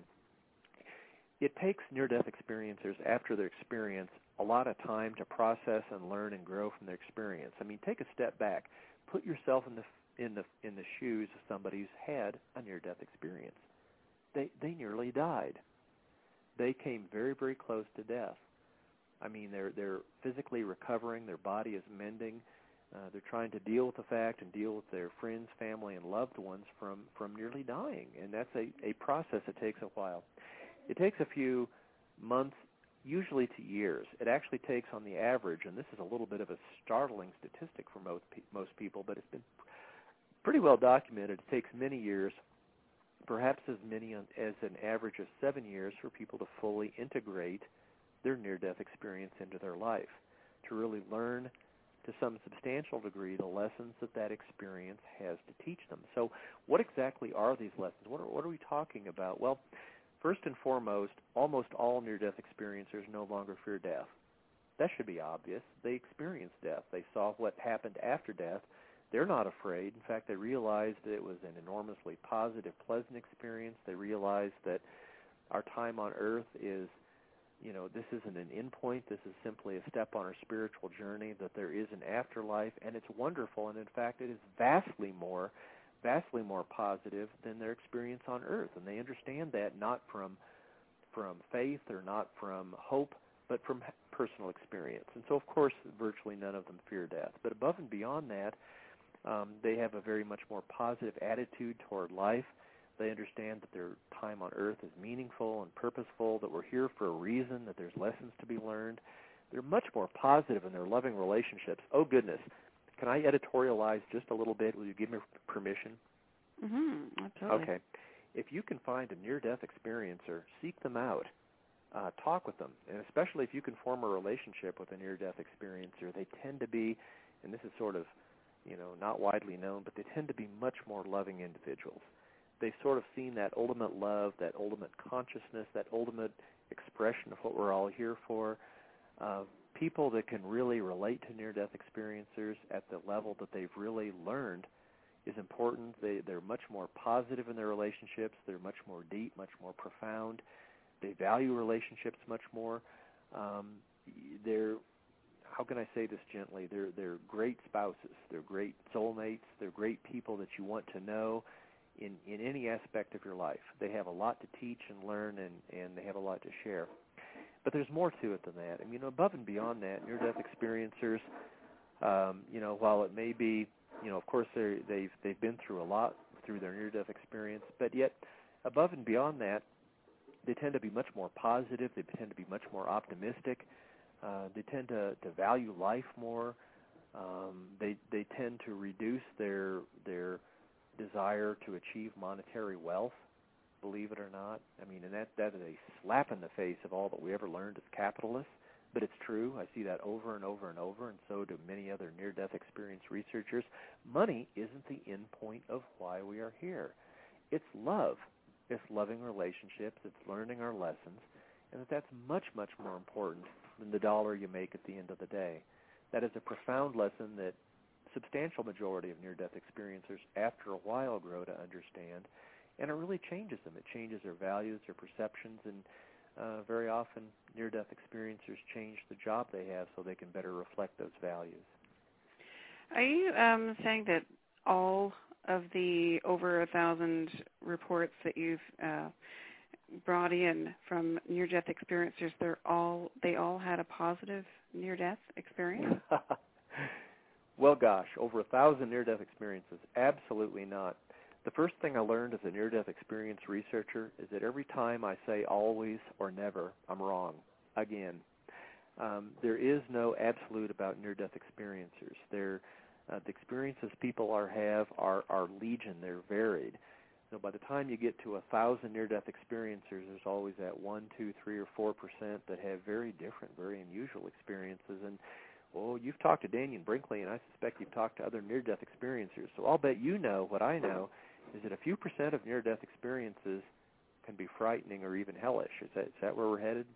It takes near-death experiencers after their experience a lot of time to process and learn and grow from their experience. I mean, take a step back. Put yourself in the shoes of somebody who's had a near-death experience. They nearly died. They came very, very close to death. I mean, they're physically recovering. Their body is mending. They're trying to deal with the fact and deal with their friends, family, and loved ones from nearly dying. And that's a process that takes a while. It takes a few months, usually to years. It actually takes, on the average, and this is a little bit of a startling statistic for most people, but it's been pretty well documented. It takes many years, perhaps as many as an average of 7 years, for people to fully integrate their near-death experience into their life, to really learn to some substantial degree the lessons that experience has to teach them. So what exactly are these lessons? What are we talking about? Well, first and foremost, almost all near-death experiencers no longer fear death. That should be obvious. They experienced death. They saw what happened after death. They're not afraid. In fact, they realized that it was an enormously positive, pleasant experience. They realized that our time on earth is, this isn't an end point. This is simply a step on our spiritual journey, that there is an afterlife, and it's wonderful. And in fact, it is vastly more vastly more positive than their experience on Earth, and they understand that not from faith or not from hope, but from personal experience. And so, of course, virtually none of them fear death. But above and beyond that, they have a very much more positive attitude toward life. They understand that their time on Earth is meaningful and purposeful, that we're here for a reason, that there's lessons to be learned. They're much more positive in their loving relationships. Oh, goodness. Can I editorialize just a little bit? Will you give me permission? Absolutely. Okay. If you can find a near-death experiencer, seek them out. Talk with them. And especially if you can form a relationship with a near-death experiencer, they tend to be, and this is sort of, not widely known, but they tend to be much more loving individuals. They've sort of seen that ultimate love, that ultimate consciousness, that ultimate expression of what we're all here for. People that can really relate to near-death experiencers at the level that they've really learned is important. They're much more positive in their relationships. They're much more deep, much more profound. They value relationships much more. They're, how can I say this gently? They're great spouses. They're great soulmates. They're great people that you want to know in any aspect of your life. They have a lot to teach and learn, and they have a lot to share. But there's more to it than that. I mean, above and beyond that, near-death experiencers, while it may be, of course they've been through a lot through their near-death experience, but yet above and beyond that, they tend to be much more positive. They tend to be much more optimistic. They tend to value life more. They tend to reduce their desire to achieve monetary wealth, believe it or not. I mean, and that is a slap in the face of all that we ever learned as capitalists. But it's true. I see that over and over and over, and so do many other near-death experience researchers. Money isn't the end point of why we are here. It's love. It's loving relationships. It's learning our lessons, and that's much, much more important than the dollar you make at the end of the day. That is a profound lesson that substantial majority of near-death experiencers after a while grow to understand, and it really changes them. It changes their values, their perceptions, and very often near-death experiencers change the job they have so they can better reflect those values. Are you saying that all of the over 1,000 reports that you've brought in from near-death experiencers, they all had a positive near-death experience? Well, gosh, over 1,000 near-death experiences? Absolutely not. The first thing I learned as a near-death experience researcher is that every time I say always or never, I'm wrong. Again, there is no absolute about near-death experiencers. The experiences people have are legion. They're varied. So by the time you get to 1,000 near-death experiencers, there's always that 1, 2, 3, or 4% that have very different, very unusual experiences. And you've talked to Dannion Brinkley, and I suspect you've talked to other near-death experiencers. So I'll bet you know what I know is that a few percent of near-death experiences can be frightening or even hellish. Is that where we're headed?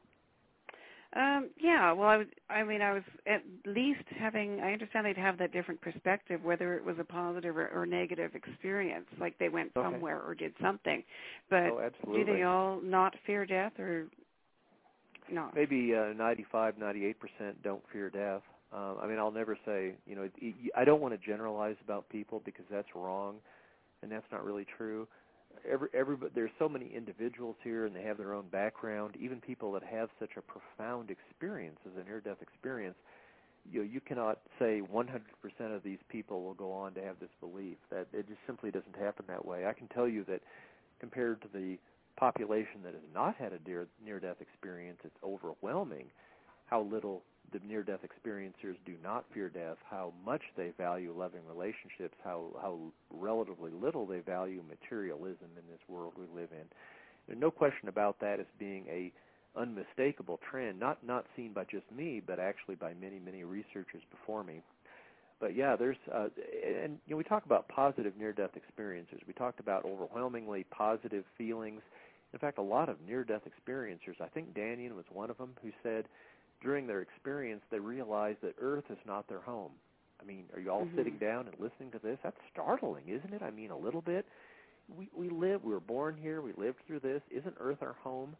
Yeah. Well, I was at least I understand they'd have that different perspective, whether it was a positive or negative experience, like they went somewhere or did something. But do they all not fear death or not? Maybe 95, 98% don't fear death. I'll never say, I don't want to generalize about people because that's wrong, and that's not really true. There's so many individuals here, and they have their own background. Even people that have such a profound experience as a near-death experience, you cannot say 100% of these people will go on to have this belief. That it just simply doesn't happen that way. I can tell you that compared to the population that has not had a near-death experience, it's overwhelming how little the near-death experiencers do not fear death, how much they value loving relationships, how relatively little they value materialism in this world we live in. There's no question about that as being a unmistakable trend, not seen by just me, but actually by many, many researchers before me. But yeah, there's we talk about positive near-death experiencers. We talked about overwhelmingly positive feelings. In fact, a lot of near-death experiencers, I think Dannion was one of them, who said during their experience they realized that Earth is not their home. Are you all sitting down and listening to this? That's startling, isn't it? A little bit. We were born here, we lived through this. Isn't Earth our home?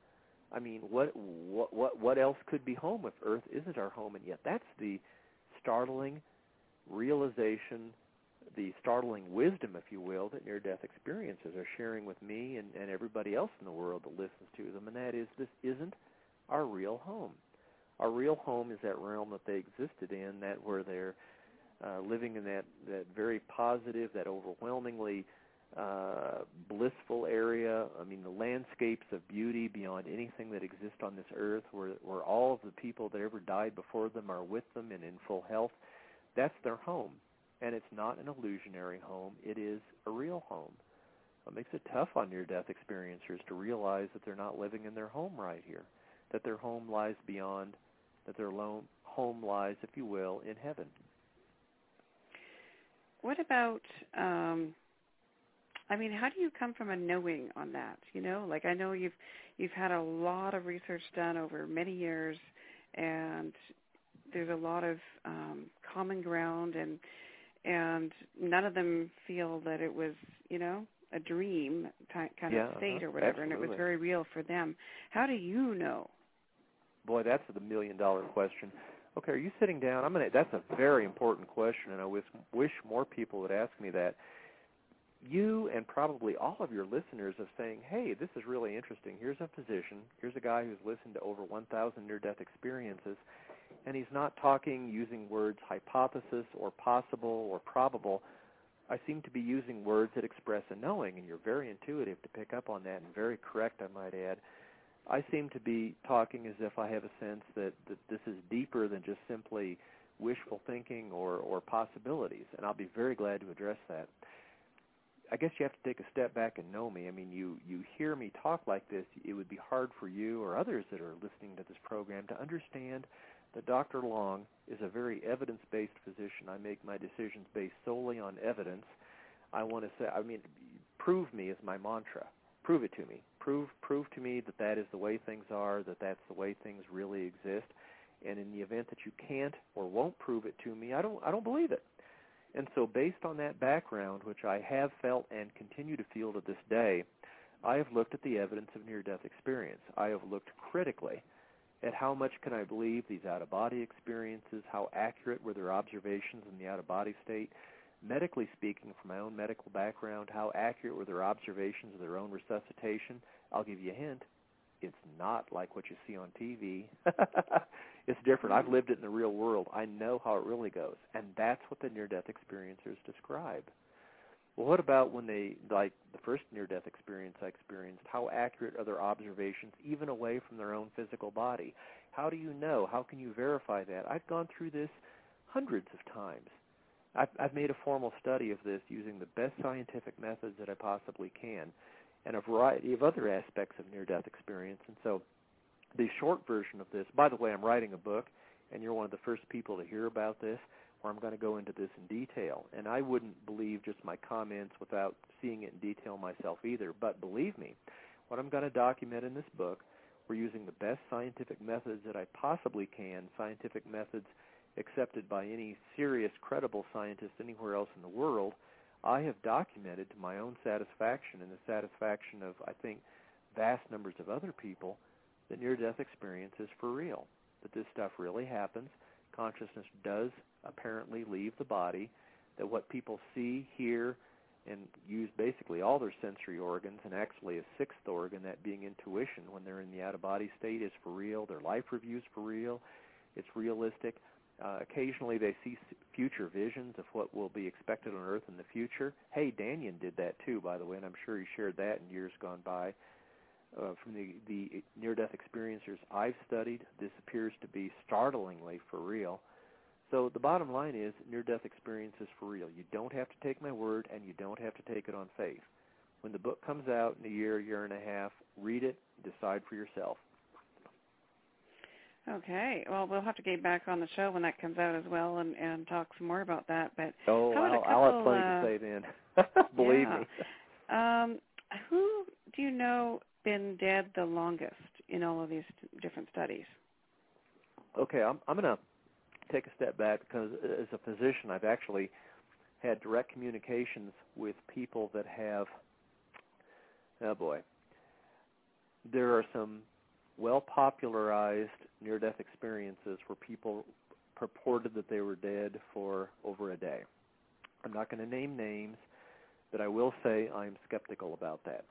What else could be home if Earth isn't our home? And yet that's the startling realization startling wisdom, if you will, that near-death experiences are sharing with me and everybody else in the world that listens to them, and that is this isn't our real home. Our real home is that realm that they existed in, that where they're living in that very positive, that overwhelmingly blissful area. I mean, the landscapes of beauty beyond anything that exists on this earth, where all of the people that ever died before them are with them and in full health. That's their home. And it's not an illusionary home. It is a real home. It makes it tough on near-death experiencers to realize that they're not living in their home right here, that their home lies beyond, that their home lies, if you will, in heaven. What about, how do you come from a knowing on that? You know, like I know you've had a lot of research done over many years, and there's a lot of common ground, and none of them feel that it was, a dream kind of state or whatever, absolutely. And it was very real for them. How do you know? Boy, that's the million-dollar question. Okay, are you sitting down? That's a very important question, and I wish more people would ask me that. You and probably all of your listeners are saying, hey, this is really interesting. Here's a physician. Here's a guy who's listened to over 1,000 near-death experiences, and he's not talking using words hypothesis or possible or probable. I seem to be using words that express a knowing, and you're very intuitive to pick up on that and very correct, I might add. I seem to be talking as if I have a sense that this is deeper than just simply wishful thinking or possibilities, and I'll be very glad to address that. I guess you have to take a step back and know me. I mean, you hear me talk like this, it would be hard for you or others that are listening to this program to understand that Dr. Long is a very evidence-based physician. I make my decisions based solely on evidence. I want to say, prove me is my mantra. Prove it to me. Prove to me that is the way things are, that's the way things really exist. And in the event that you can't or won't prove it to me, I don't believe it. And so based on that background, which I have felt and continue to feel to this day, I have looked at the evidence of near-death experience. I have looked critically at how much can I believe these out-of-body experiences, how accurate were their observations in the out-of-body state. Medically speaking, from my own medical background, how accurate were their observations of their own resuscitation. I'll give you a hint. It's not like what you see on TV. It's different. I've lived it in the real world. I know how it really goes, and that's what the near-death experiencers describe. Well, what about when they, like the first near-death experience I experienced, how accurate are their observations even away from their own physical body? How do you know? How can you verify that? I've gone through this hundreds of times. I've made a formal study of this using the best scientific methods that I possibly can, and a variety of other aspects of near-death experience. And so the short version of this, by the way, I'm writing a book, and you're one of the first people to hear about this, where I'm going to go into this in detail. And I wouldn't believe just my comments without seeing it in detail myself either. But believe me, what I'm going to document in this book, we're using the best scientific methods that I possibly can, scientific methods accepted by any serious, credible scientist anywhere else in the world. I have documented to my own satisfaction and the satisfaction of, I think, vast numbers of other people, that near-death experience is for real, that this stuff really happens. Consciousness does apparently leave the body, that what people see, hear, and use basically all their sensory organs, and actually a sixth organ, that being intuition, when they're in the out-of-body state, is for real. Their life review's for real. It's realistic. Occasionally they see future visions of what will be expected on Earth in the future. Hey, Danyan did that too, by the way, and I'm sure he shared that in years gone by. From the near-death experiencers I've studied, this appears to be startlingly for real. So the bottom line is near-death experience is for real. You don't have to take my word, and you don't have to take it on faith. When the book comes out in a year and a half, read it, decide for yourself. Okay. Well, we'll have to get back on the show when that comes out as well and talk some more about that. But I'll have plenty to say then. Believe me. Who do you know been dead the longest in all of these different studies? Okay, I'm going to take a step back because as a physician, I've actually had direct communications with people that have, there are some well-popularized near-death experiences where people purported that they were dead for over a day. I'm not going to name names, but I will say I'm skeptical about that.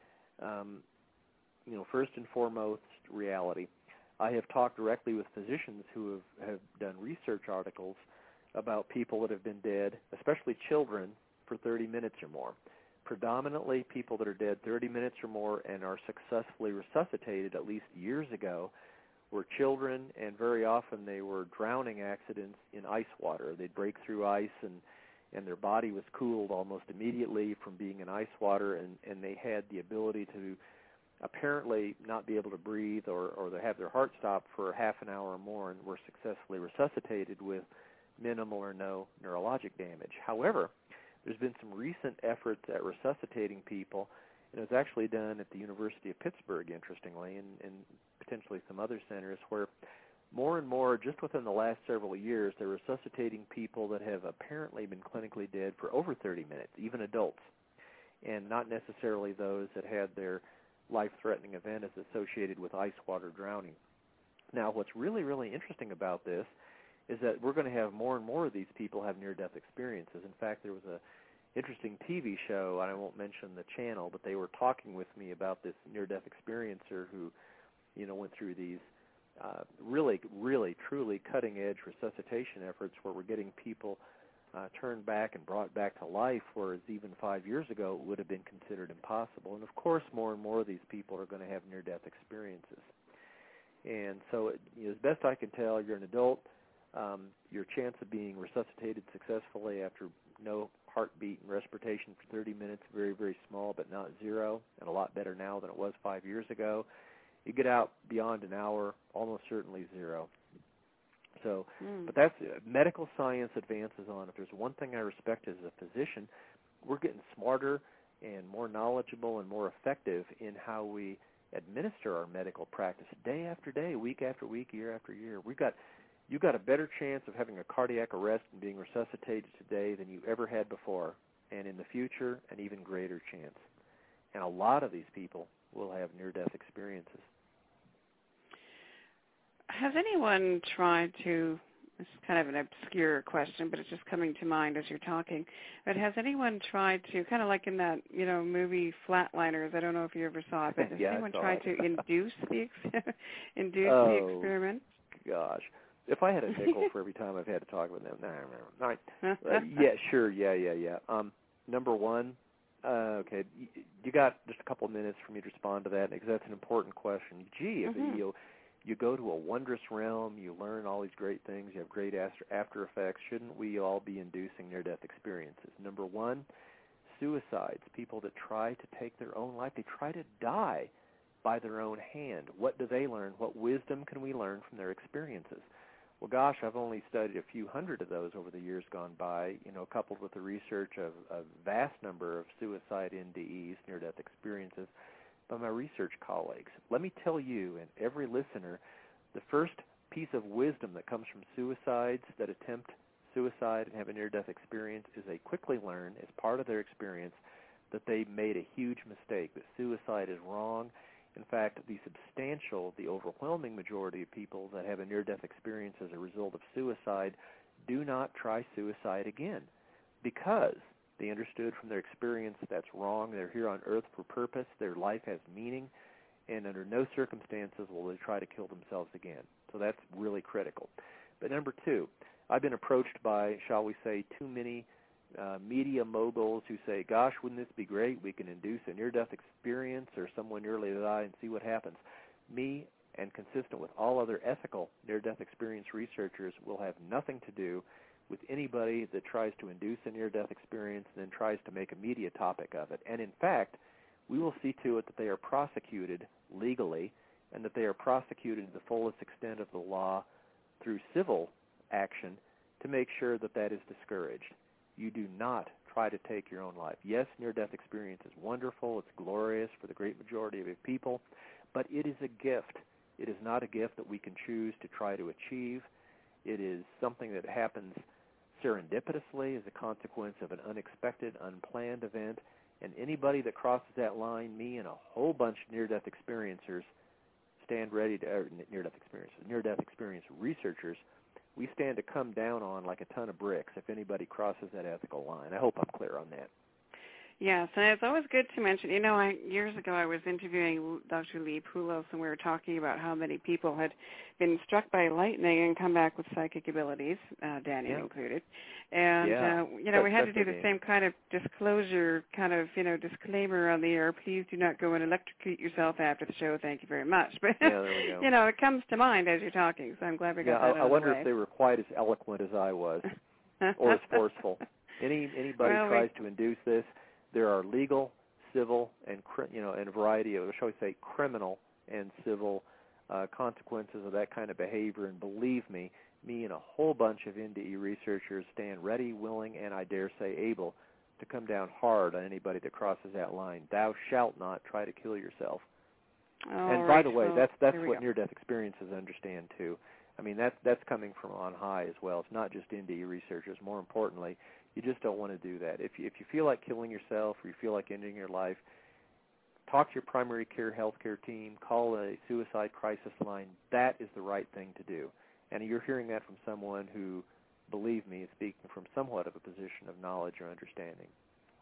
First and foremost, reality. I have talked directly with physicians who have done research articles about people that have been dead, especially children, for 30 minutes or more. Predominantly people that are dead 30 minutes or more and are successfully resuscitated at least years ago were children, and very often they were drowning accidents in ice water. They'd break through ice, and their body was cooled almost immediately from being in ice water, and they had the ability to apparently not be able to breathe or they have their heart stopped for half an hour or more and were successfully resuscitated with minimal or no neurologic damage. However, there's been some recent efforts at resuscitating people, and it was actually done at the University of Pittsburgh, interestingly, and potentially some other centers, where more and more, just within the last several years, they're resuscitating people that have apparently been clinically dead for over 30 minutes, even adults, and not necessarily those that had their life-threatening event as associated with ice water drowning. Now, what's really, really interesting about this is that we're going to have more and more of these people have near-death experiences. In fact, there was an interesting TV show, and I won't mention the channel, but they were talking with me about this near-death experiencer who, went through these really, really, truly cutting-edge resuscitation efforts where we're getting people turned back and brought back to life, whereas even 5 years ago it would have been considered impossible. And, of course, more and more of these people are going to have near-death experiences. And so, as best I can tell, you're an adult. Your chance of being resuscitated successfully after no heartbeat and respiration for 30 minutes, very, very small, but not zero, and a lot better now than it was 5 years ago. You get out beyond an hour, almost certainly zero. So, but that's medical science advances on. If there's one thing I respect as a physician, we're getting smarter and more knowledgeable and more effective in how we administer our medical practice day after day, week after week, year after year. You've got a better chance of having a cardiac arrest and being resuscitated today than you ever had before, and in the future, an even greater chance. And a lot of these people will have near-death experiences. Has anyone tried to, this is kind of an obscure question, but it's just coming to mind as you're talking, but has anyone tried to, kind of like in that, movie Flatliners, I don't know if you ever saw it, but has anyone tried to induce the experiment? Gosh. If I had a nickel for every time I've had to talk with them, yeah, sure, yeah. Number one, okay, you got just a couple of minutes for me to respond to that, because that's an important question. Gee, if you go to a wondrous realm, you learn all these great things, you have great after effects, shouldn't we all be inducing near-death experiences? Number one, suicides, people that try to take their own life, they try to die by their own hand. What do they learn? What wisdom can we learn from their experiences? Well, gosh, I've only studied a few hundred of those over the years gone by, coupled with the research of a vast number of suicide NDEs, near-death experiences, by my research colleagues. Let me tell you and every listener, the first piece of wisdom that comes from suicides that attempt suicide and have a near-death experience is they quickly learn, as part of their experience, that they made a huge mistake, that suicide is wrong. In fact, the overwhelming majority of people that have a near-death experience as a result of suicide do not try suicide again, because they understood from their experience that's wrong. They're here on Earth for purpose. Their life has meaning, and under no circumstances will they try to kill themselves again. So that's really critical. But number two, I've been approached by, shall we say, too many media moguls who say, gosh, wouldn't this be great? We can induce a near-death experience or someone nearly die and see what happens. Me, and consistent with all other ethical near-death experience researchers, will have nothing to do with anybody that tries to induce a near-death experience and then tries to make a media topic of it. And in fact, we will see to it that they are prosecuted legally and that they are prosecuted to the fullest extent of the law through civil action to make sure that that is discouraged. You do not try to take your own life. Yes, near-death experience is wonderful. It's glorious for the great majority of people, but it is a gift. It is not a gift that we can choose to try to achieve. It is something that happens serendipitously as a consequence of an unexpected, unplanned event, and anybody that crosses that line, me and a whole bunch of near-death experiencers stand ready to, near-death experience researchers we stand to come down on like a ton of bricks if anybody crosses that ethical line. I hope I'm clear on that. Yes, and it's always good to mention, years ago I was interviewing Dr. Lee Poulos, and we were talking about how many people had been struck by lightning and come back with psychic abilities, Danny included. And, we had to do the same kind of disclosure, disclaimer on the air. Please do not go and electrocute yourself after the show. Thank you very much. But, there we go. It comes to mind as you're talking, so I'm glad we got that out of the way. I wonder if they were quite as eloquent as I was or as forceful. Anybody tries to induce this, there are legal, civil, and a variety of, shall we say, criminal and civil consequences of that kind of behavior. And believe me and a whole bunch of NDE researchers stand ready, willing, and I dare say able to come down hard on anybody that crosses that line. Thou shalt not try to kill yourself. By the way, that's what near-death experiences understand too. I mean, that's coming from on high as well. It's not just NDE researchers. More importantly, you just don't want to do that. If you feel like killing yourself or you feel like ending your life, talk to your primary care healthcare team. Call a suicide crisis line. That is the right thing to do. And you're hearing that from someone who, believe me, is speaking from somewhat of a position of knowledge or understanding.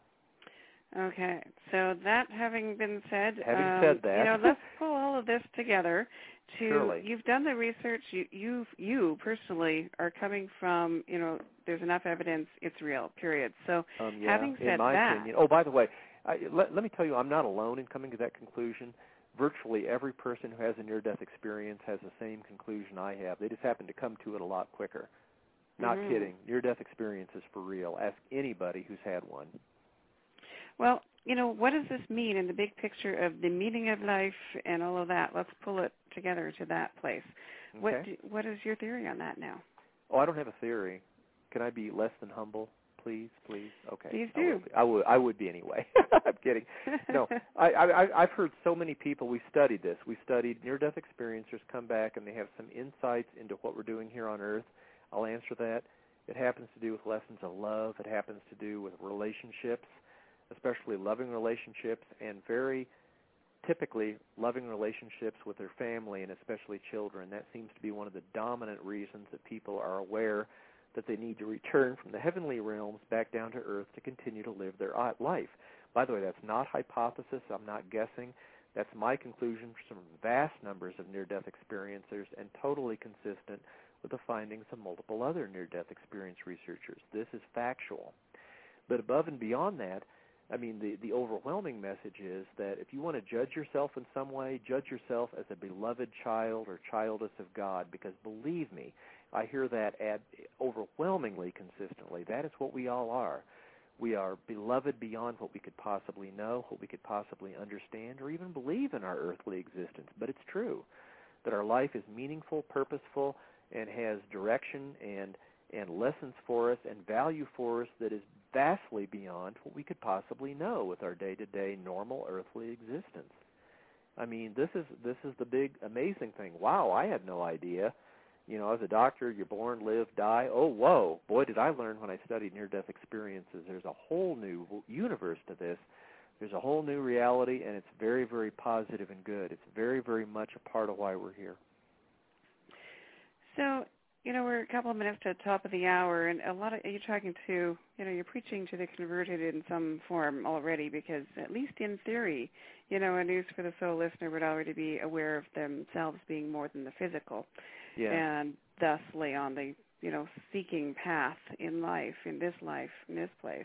Okay, so that having been said, let's pull all of this together. Surely. You've done the research. You personally are coming from, there's enough evidence, it's real, period. So having said in my that. opinion, by the way, let me tell you, I'm not alone in coming to that conclusion. Virtually every person who has a near-death experience has the same conclusion I have. They just happen to come to it a lot quicker. Not kidding. Near-death experience is for real. Ask anybody who's had one. Well, what does this mean in the big picture of the meaning of life and all of that? Let's pull it together to that place. Okay. What is your theory on that now? Oh, I don't have a theory. Can I be less than humble? Please? Okay. Please do. I would be anyway. I'm kidding. No, I've heard so many people. We studied this. We studied near-death experiencers come back, and they have some insights into what we're doing here on Earth. I'll answer that. It happens to do with lessons of love. It happens to do with relationships, especially loving relationships, and very typically loving relationships with their family and especially children. That seems to be one of the dominant reasons that people are aware that they need to return from the heavenly realms back down to earth to continue to live their life. By the way, that's not hypothesis. I'm not guessing. That's my conclusion from vast numbers of near-death experiencers and totally consistent with the findings of multiple other near-death experience researchers. This is factual. But above and beyond that, the overwhelming message is that if you want to judge yourself in some way, judge yourself as a beloved child or childess of God, because believe me, I hear that overwhelmingly consistently. That is what we all are. We are beloved beyond what we could possibly know, what we could possibly understand, or even believe in our earthly existence. But it's true that our life is meaningful, purposeful, and has direction and lessons for us and value for us that is vastly beyond what we could possibly know with our day-to-day normal earthly existence. This is the big amazing thing. Wow, I had no idea. As a doctor, you're born, live, die. Oh, whoa. Boy, did I learn when I studied near-death experiences. There's a whole new universe to this. There's a whole new reality, and it's very, very positive and good. It's very, very much a part of why we're here. So, we're a couple of minutes to the top of the hour, and you're talking to, you're preaching to the converted in some form already, because at least in theory, a News for the Soul listener would already be aware of themselves being more than the physical. Yeah. And thus lay on the, seeking path in life, in this place.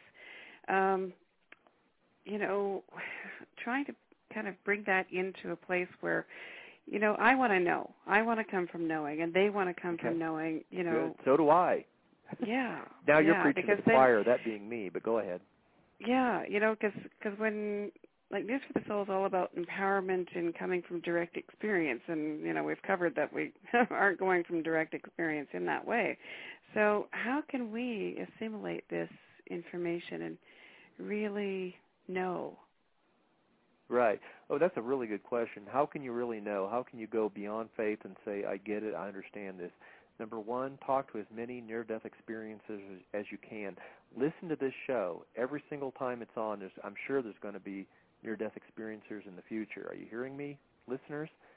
Trying to kind of bring that into a place where, I want to know. I want to come from knowing, and they want to come from knowing, Good. So do I. Yeah. Now you're preaching to the choir, that being me, but go ahead. Yeah, because when, News for the Soul is all about empowerment and coming from direct experience, and, we've covered that we aren't going from direct experience in that way. So how can we assimilate this information and really know? Right. Oh, that's a really good question. How can you really know? How can you go beyond faith and say, I get it, I understand this? Number one, talk to as many near-death experiences as you can. Listen to this show. Every single time it's on, I'm sure there's going to be near-death experiencers in the future. Are you hearing me, listeners?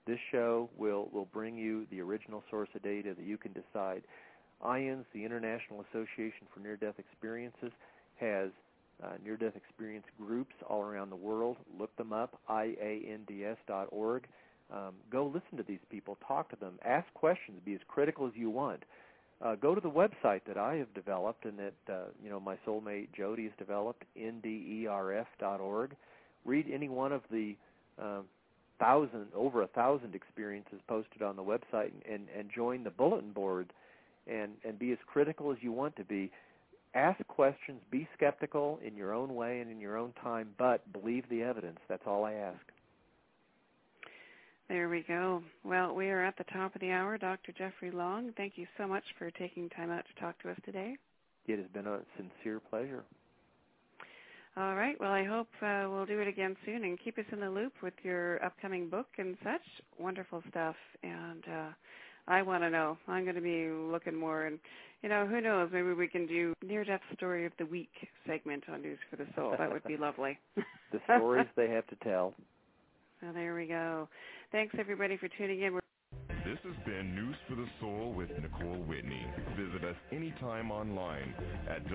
This show will bring you the original source of data that you can decide. IANDS, the International Association for Near-Death Experiences, has near-death experience groups all around the world. Look them up, IANDS.org. Go listen to these people, talk to them, ask questions, be as critical as you want. Go to the website that I have developed and that my soulmate Jody has developed, nderf.org. Read any one of the over 1,000 experiences posted on the website and join the bulletin board and be as critical as you want to be. Ask questions, be skeptical in your own way and in your own time, but believe the evidence. That's all I ask. There we go. Well, we are at the top of the hour. Dr. Jeffrey Long, thank you so much for taking time out to talk to us today. It has been a sincere pleasure. All right. Well, I hope we'll do it again soon, and keep us in the loop with your upcoming book and such. Wonderful stuff. And I want to know. I'm going to be looking more. And, who knows, maybe we can do Near-Death Story of the Week segment on News for the Soul. That would be lovely. The stories they have to tell. So there we go. Thanks, everybody, for tuning in. This has been News for the Soul with Nicole Whitney. Visit us anytime online at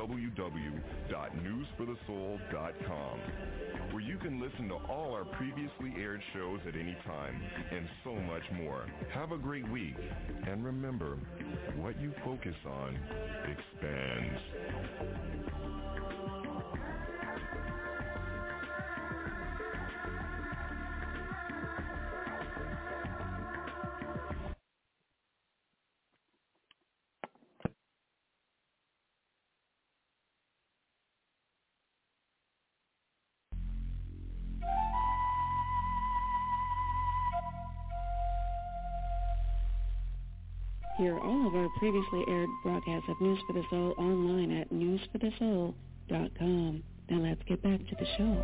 www.newsforthesoul.com, where you can listen to all our previously aired shows at any time and so much more. Have a great week, and remember, what you focus on expands. Hear all of our previously aired broadcasts of News for the Soul online at newsforthesoul.com. Now let's get back to the show.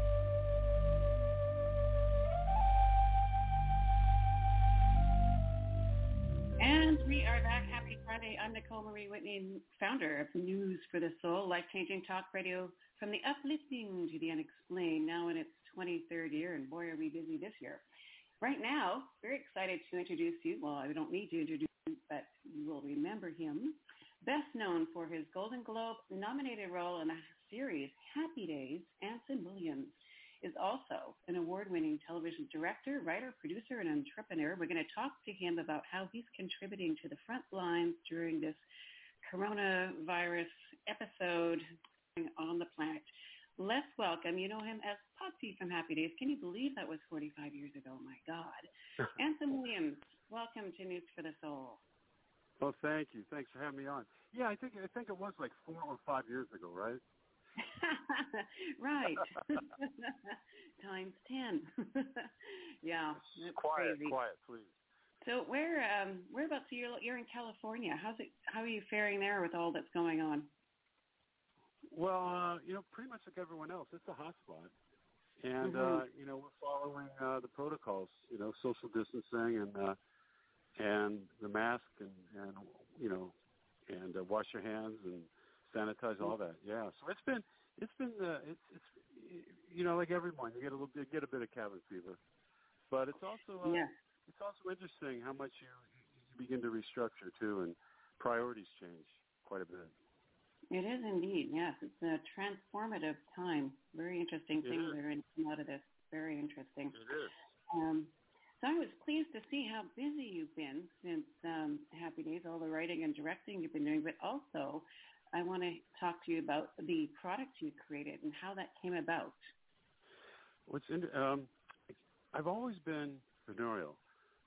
And we are back. Happy Friday. I'm Nicole Marie Whitney, founder of News for the Soul, life-changing talk radio from the uplifting to the unexplained, now in its 23rd year, and boy, are we busy this year. Right now, very excited to introduce you. Well, I don't need to introduce you, but you will remember him. Best known for his Golden Globe-nominated role in the series Happy Days, Anson Williams is also an award-winning television director, writer, producer, and entrepreneur. We're going to talk to him about how he's contributing to the front lines during this coronavirus episode on the planet. Let's welcome, you know him as Potsy from Happy Days. Can you believe that was 45 years ago? My God. Anson Williams, welcome to News for the Soul. Well, thank you. Thanks for having me on. Yeah, I think it was like 4 or 5 years ago, right? Right. Times 10. Yeah, that's crazy. Quiet, please. So whereabouts you're in California? How are you faring there with all that's going on? Well, pretty much like everyone else, it's a hotspot, and we're following the protocols, social distancing and the mask and wash your hands and sanitize, all that. Yeah, so it's been like everyone, you get a bit of cabin fever, but it's also interesting how much you begin to restructure too, and priorities change quite a bit. It is indeed, yes. It's a transformative time. Very interesting things that are going to come out of this. Very interesting. It is. So I was pleased to see how busy you've been since Happy Days, all the writing and directing you've been doing, but also I want to talk to you about the product you created and how that came about. I've always been entrepreneurial,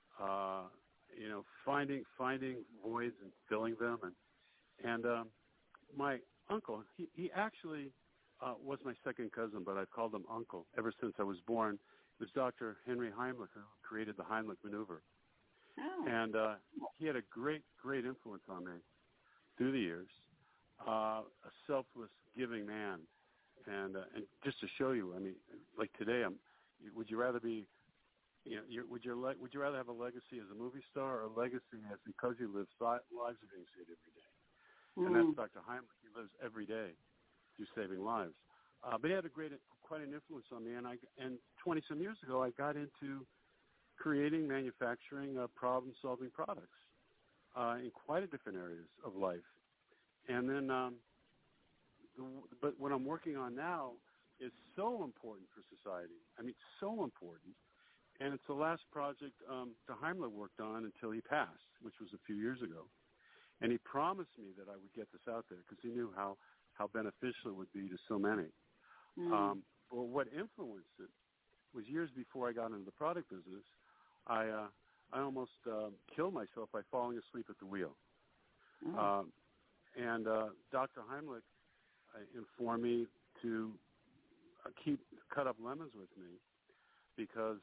finding voids and filling them, and my uncle, he actually was my second cousin, but I've called him uncle ever since I was born. It was Dr. Henry Heimlich who created the Heimlich maneuver. Oh. And he had a great influence on me through the years, a selfless, giving man. And just to show you, I mean, like today, would you rather be, would you rather have a legacy as a movie star or a legacy as because you live lives are being saved every day? And that's Dr. Heimlich. He lives every day through saving lives. But he had quite an influence on me. And 20-some years ago, I got into creating, manufacturing, problem-solving products in quite a different areas of life. And then, but what I'm working on now is so important for society. I mean, so important. And it's the last project Heimlich worked on until he passed, which was a few years ago. And he promised me that I would get this out there because he knew how beneficial it would be to so many. Well, what influenced it was years before I got into the product business, I almost killed myself by falling asleep at the wheel. And Dr. Heimlich informed me to cut up lemons with me because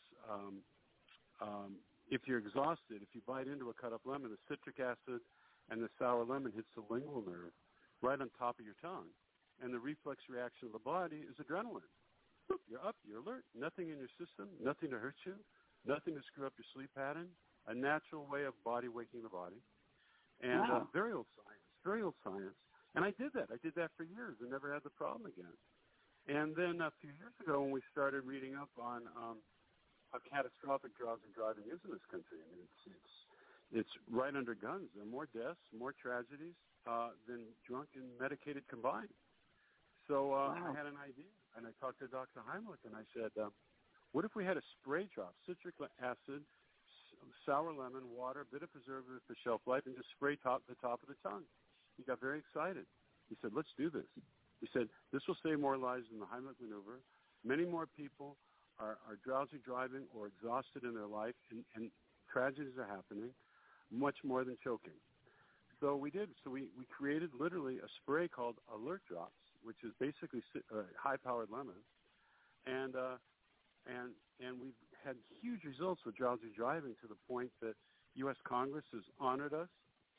if you're exhausted, if you bite into a cut up lemon, the citric acid and the sour lemon hits the lingual nerve right on top of your tongue. And the reflex reaction of the body is adrenaline. You're up, you're alert, nothing in your system, nothing to hurt you, nothing to screw up your sleep pattern, a natural way of body waking the body. And very old science. And I did that. I did that for years and never had the problem again. And then a few years ago when we started reading up on how catastrophic drugs and driving is in this country, I mean, it's right under guns. There are more deaths, more tragedies than drunk and medicated combined. So I had an idea, and I talked to Dr. Heimlich, and I said, what if we had a spray drop, citric acid, sour lemon, water, a bit of preservative for shelf life, and just spray the top of the tongue? He got very excited. He said, let's do this. He said, this will save more lives than the Heimlich maneuver. Many more people are drowsy driving or exhausted in their life, and tragedies are happening, much more than choking. So we did. So we created literally a spray called Alert Drops, which is basically high-powered lemons, and we've had huge results with drowsy driving to the point that U.S. Congress has honored us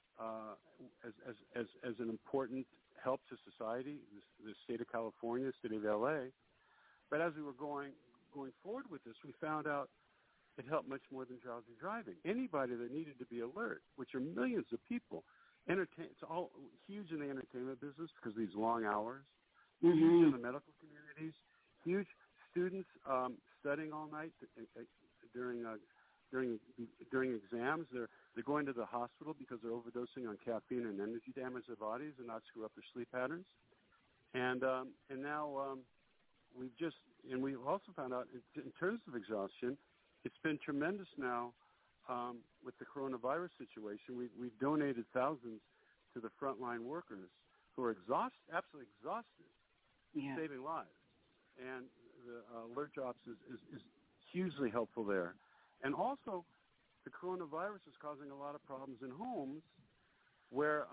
as an important help to society, the state of California, the city of L.A. But as we were going forward with this, we found out it helped much more than drowsy driving. Anybody that needed to be alert, which are millions of people, it's all huge in the entertainment business because of these long hours, huge in the medical communities, huge students studying all night during exams. They're going to the hospital because they're overdosing on caffeine and energy damage their bodies and not screw up their sleep patterns. And now we've also found out in terms of exhaustion, it's been tremendous now with the coronavirus situation. We've donated thousands to the frontline workers who are absolutely exhausted, saving lives. And the Alert Drops is hugely helpful there. And also, the coronavirus is causing a lot of problems in homes where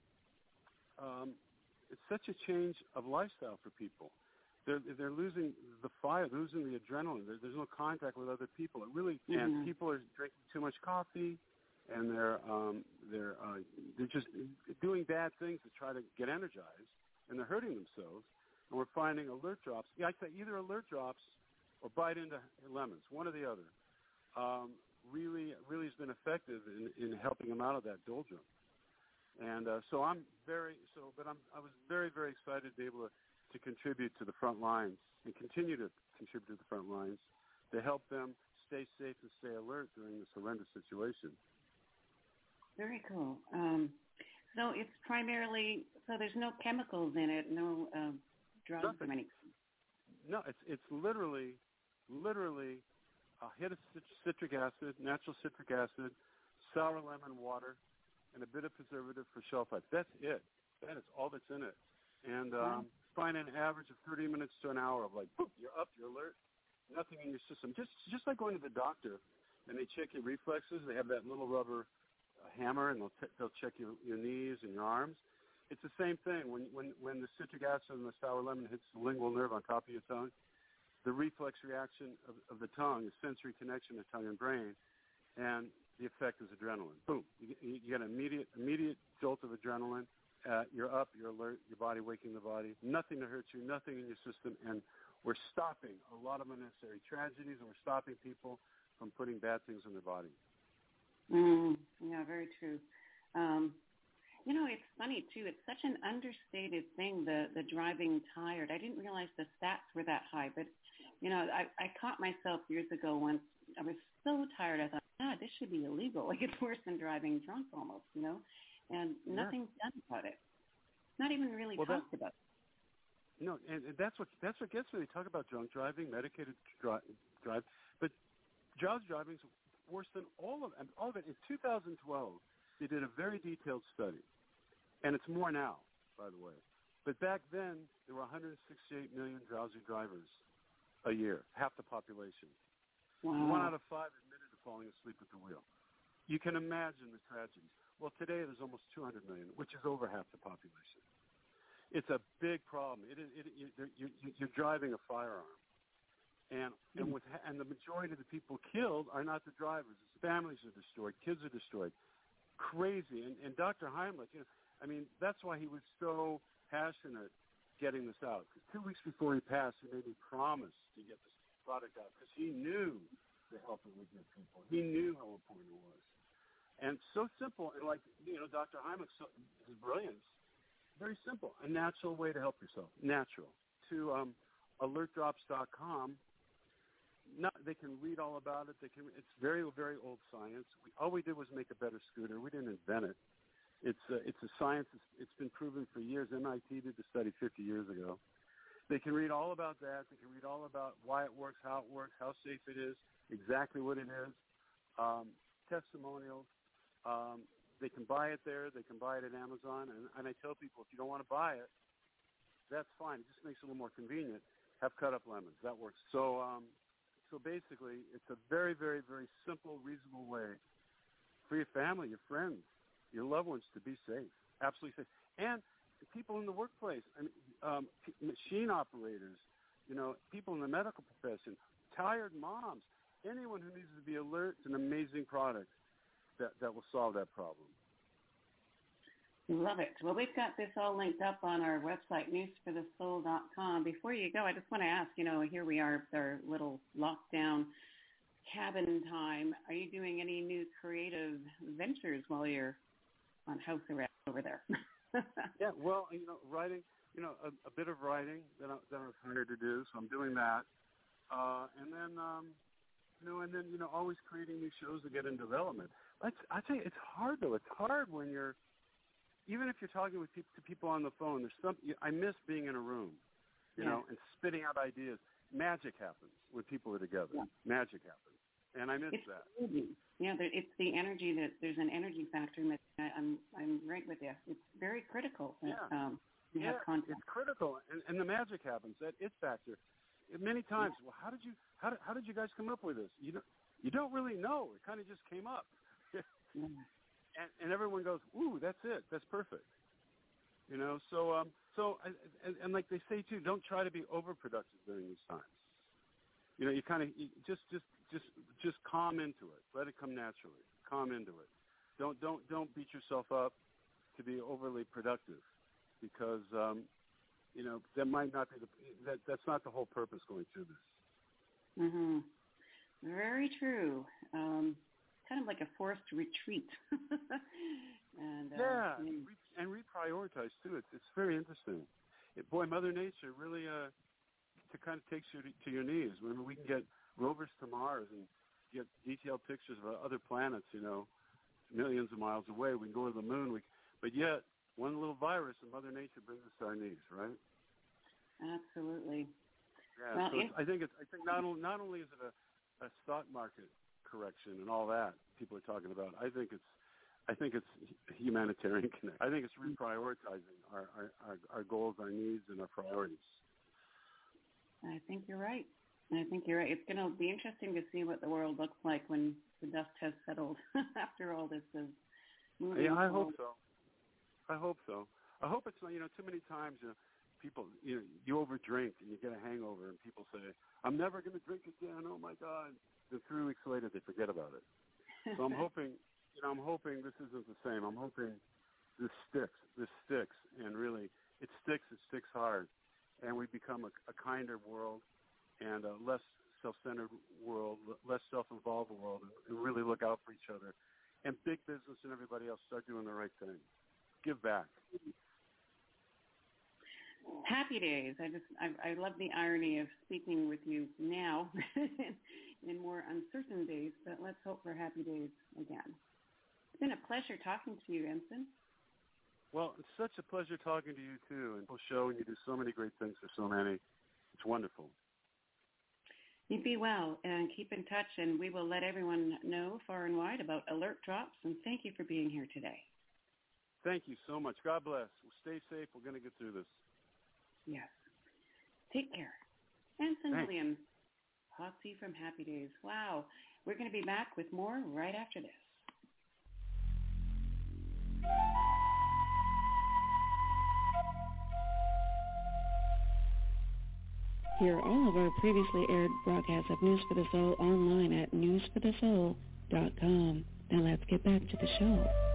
it's such a change of lifestyle for people. They're losing the fire, losing the adrenaline. There's no contact with other people. And people are drinking too much coffee, and they're just doing bad things to try to get energized, and they're hurting themselves. And we're finding Alert Drops. Yeah, I say either Alert Drops or bite into lemons, one or the other. Really has been effective in helping them out of that doldrum. And I was very, very excited to be able to contribute to the front lines and continue to contribute to the front lines to help them stay safe and stay alert during this horrendous situation. Very cool. So it's primarily, so there's no chemicals in it, no drugs or anything? No, it's literally a hit of citric acid, natural citric acid, sour lemon water, and a bit of preservative for shelf life. That's it. That is all that's in it. And find an average of 30 minutes to an hour of like, boom, you're up, you're alert, nothing in your system. Just like going to the doctor and they check your reflexes. They have that little rubber hammer and they'll check your knees and your arms. It's the same thing. When the citric acid and the sour lemon hits the lingual nerve on top of your tongue, the reflex reaction of the tongue, the sensory connection of tongue and brain, and the effect is adrenaline. Boom. You get an immediate jolt of adrenaline. You're up, you're alert, your body waking the body. Nothing to hurt you, nothing in your system. And we're stopping a lot of unnecessary tragedies, and we're stopping people from putting bad things in their body. Yeah, very true. It's funny, too. It's such an understated thing, the driving tired. I didn't realize the stats were that high. But, I caught myself years ago once, was so tired. I thought, God, this should be illegal. Like, it's worse than driving drunk almost, you know? And nothing's done about it. Not even really talked about it. No, and that's what gets me. They talk about drunk driving, medicated drive, but drowsy driving is worse than all of it. In 2012, they did a very detailed study, and it's more now, by the way. But back then, there were 168 million drowsy drivers a year, half the population. Wow. 1 out of 5 admitted to falling asleep at the wheel. You can imagine the tragedies. Well, today there's almost 200 million, which is over half the population. It's a big problem. You're driving a firearm, and the majority of the people killed are not the drivers. It's families are destroyed, kids are destroyed. Crazy. And Dr. Heimlich, that's why he was so passionate getting this out. Because 2 weeks before he passed, he made me promise to get this product out because he knew the help it would give people. He knew how important it was. And so simple, and Dr. Heimlich, his brilliance, very simple, a natural way to help yourself, natural. To alertdrops.com, they can read all about it. It's very, very old science. All we did was make a better scooter. We didn't invent it. It's a science. It's been proven for years. MIT did the study 50 years ago. They can read all about that. They can read all about why it works, how safe it is, exactly what it is, testimonials. They can buy it there. They can buy it at Amazon. And I tell people, if you don't want to buy it, that's fine. It just makes it a little more convenient. Have cut-up lemons. That works. So basically, it's a very, very, very simple, reasonable way for your family, your friends, your loved ones to be safe, absolutely safe. And people in the workplace, machine operators, people in the medical profession, tired moms, anyone who needs to be alert. It's an amazing product that will solve that problem. Love it. Well, we've got this all linked up on our website, newsforthesoul.com. Before you go, I just want to ask, here we are, our little lockdown cabin time. Are you doing any new creative ventures while you're on house arrest over there? Yeah, well, writing, a bit of writing that I was hired to do, so I'm doing that. And then always creating new shows that get in development. I tell you, it's hard, though. It's hard when you're, even if you're talking with to people on the phone, there's something, I miss being in a room, and spitting out ideas. Magic happens when people are together. Yeah. Magic happens. And I miss that. Yeah, it's the energy there's an energy factor that I'm right with you. It's very critical that we have contact. It's critical, and the magic happens. That it factor. Many times, well, how did you guys come up with this? You don't really know. It kind of just came up. And everyone goes, ooh, that's it. That's perfect. So like they say too, don't try to be overproductive during these times. You kind of just calm into it. Let it come naturally. Calm into it. Don't beat yourself up to be overly productive, because that might not be that's not the whole purpose going through this. Mhm. Very true. Kind of like a forced retreat. And reprioritize too. It's very interesting. Mother Nature really kind of takes you to your knees. When we can get rovers to Mars and get detailed pictures of other planets, millions of miles away. We can go to the moon. But yet, one little virus and Mother Nature brings us to our knees, right? Absolutely. Yeah. Well, So I think not only is it a stock market correction and all that people are talking about. I think it's humanitarian connect. I think it's reprioritizing our goals, our needs, and our priorities. I think you're right. It's going to be interesting to see what the world looks like when the dust has settled after all this is moving. Yeah, I hope so. I hope it's too many times people you overdrink and you get a hangover and people say, I'm never going to drink again. Oh my God! Then 3 weeks later they forget about it. So I'm hoping this isn't the same. I'm hoping this sticks, and really it sticks hard, and we become a kinder world and a less self-centered world, less self-involved world, and really look out for each other. And big business and everybody else start doing the right thing. Give back. Happy days. I love the irony of speaking with you now in more uncertain days, but let's hope for happy days again. It's been a pleasure talking to you, Ensign. Well, it's such a pleasure talking to you, too, and show, and you do so many great things for so many. It's wonderful. You be well, and keep in touch, and we will let everyone know far and wide about alert drops, and thank you for being here today. Thank you so much. God bless. We'll stay safe. We're going to get through this. Yes. Take care. Ensign Thanks. Williams, Potsy from Happy Days. Wow. We're going to be back with more right after this. Hear all of our previously aired broadcasts of News for the Soul online at newsforthesoul.com. Now let's get back to the show.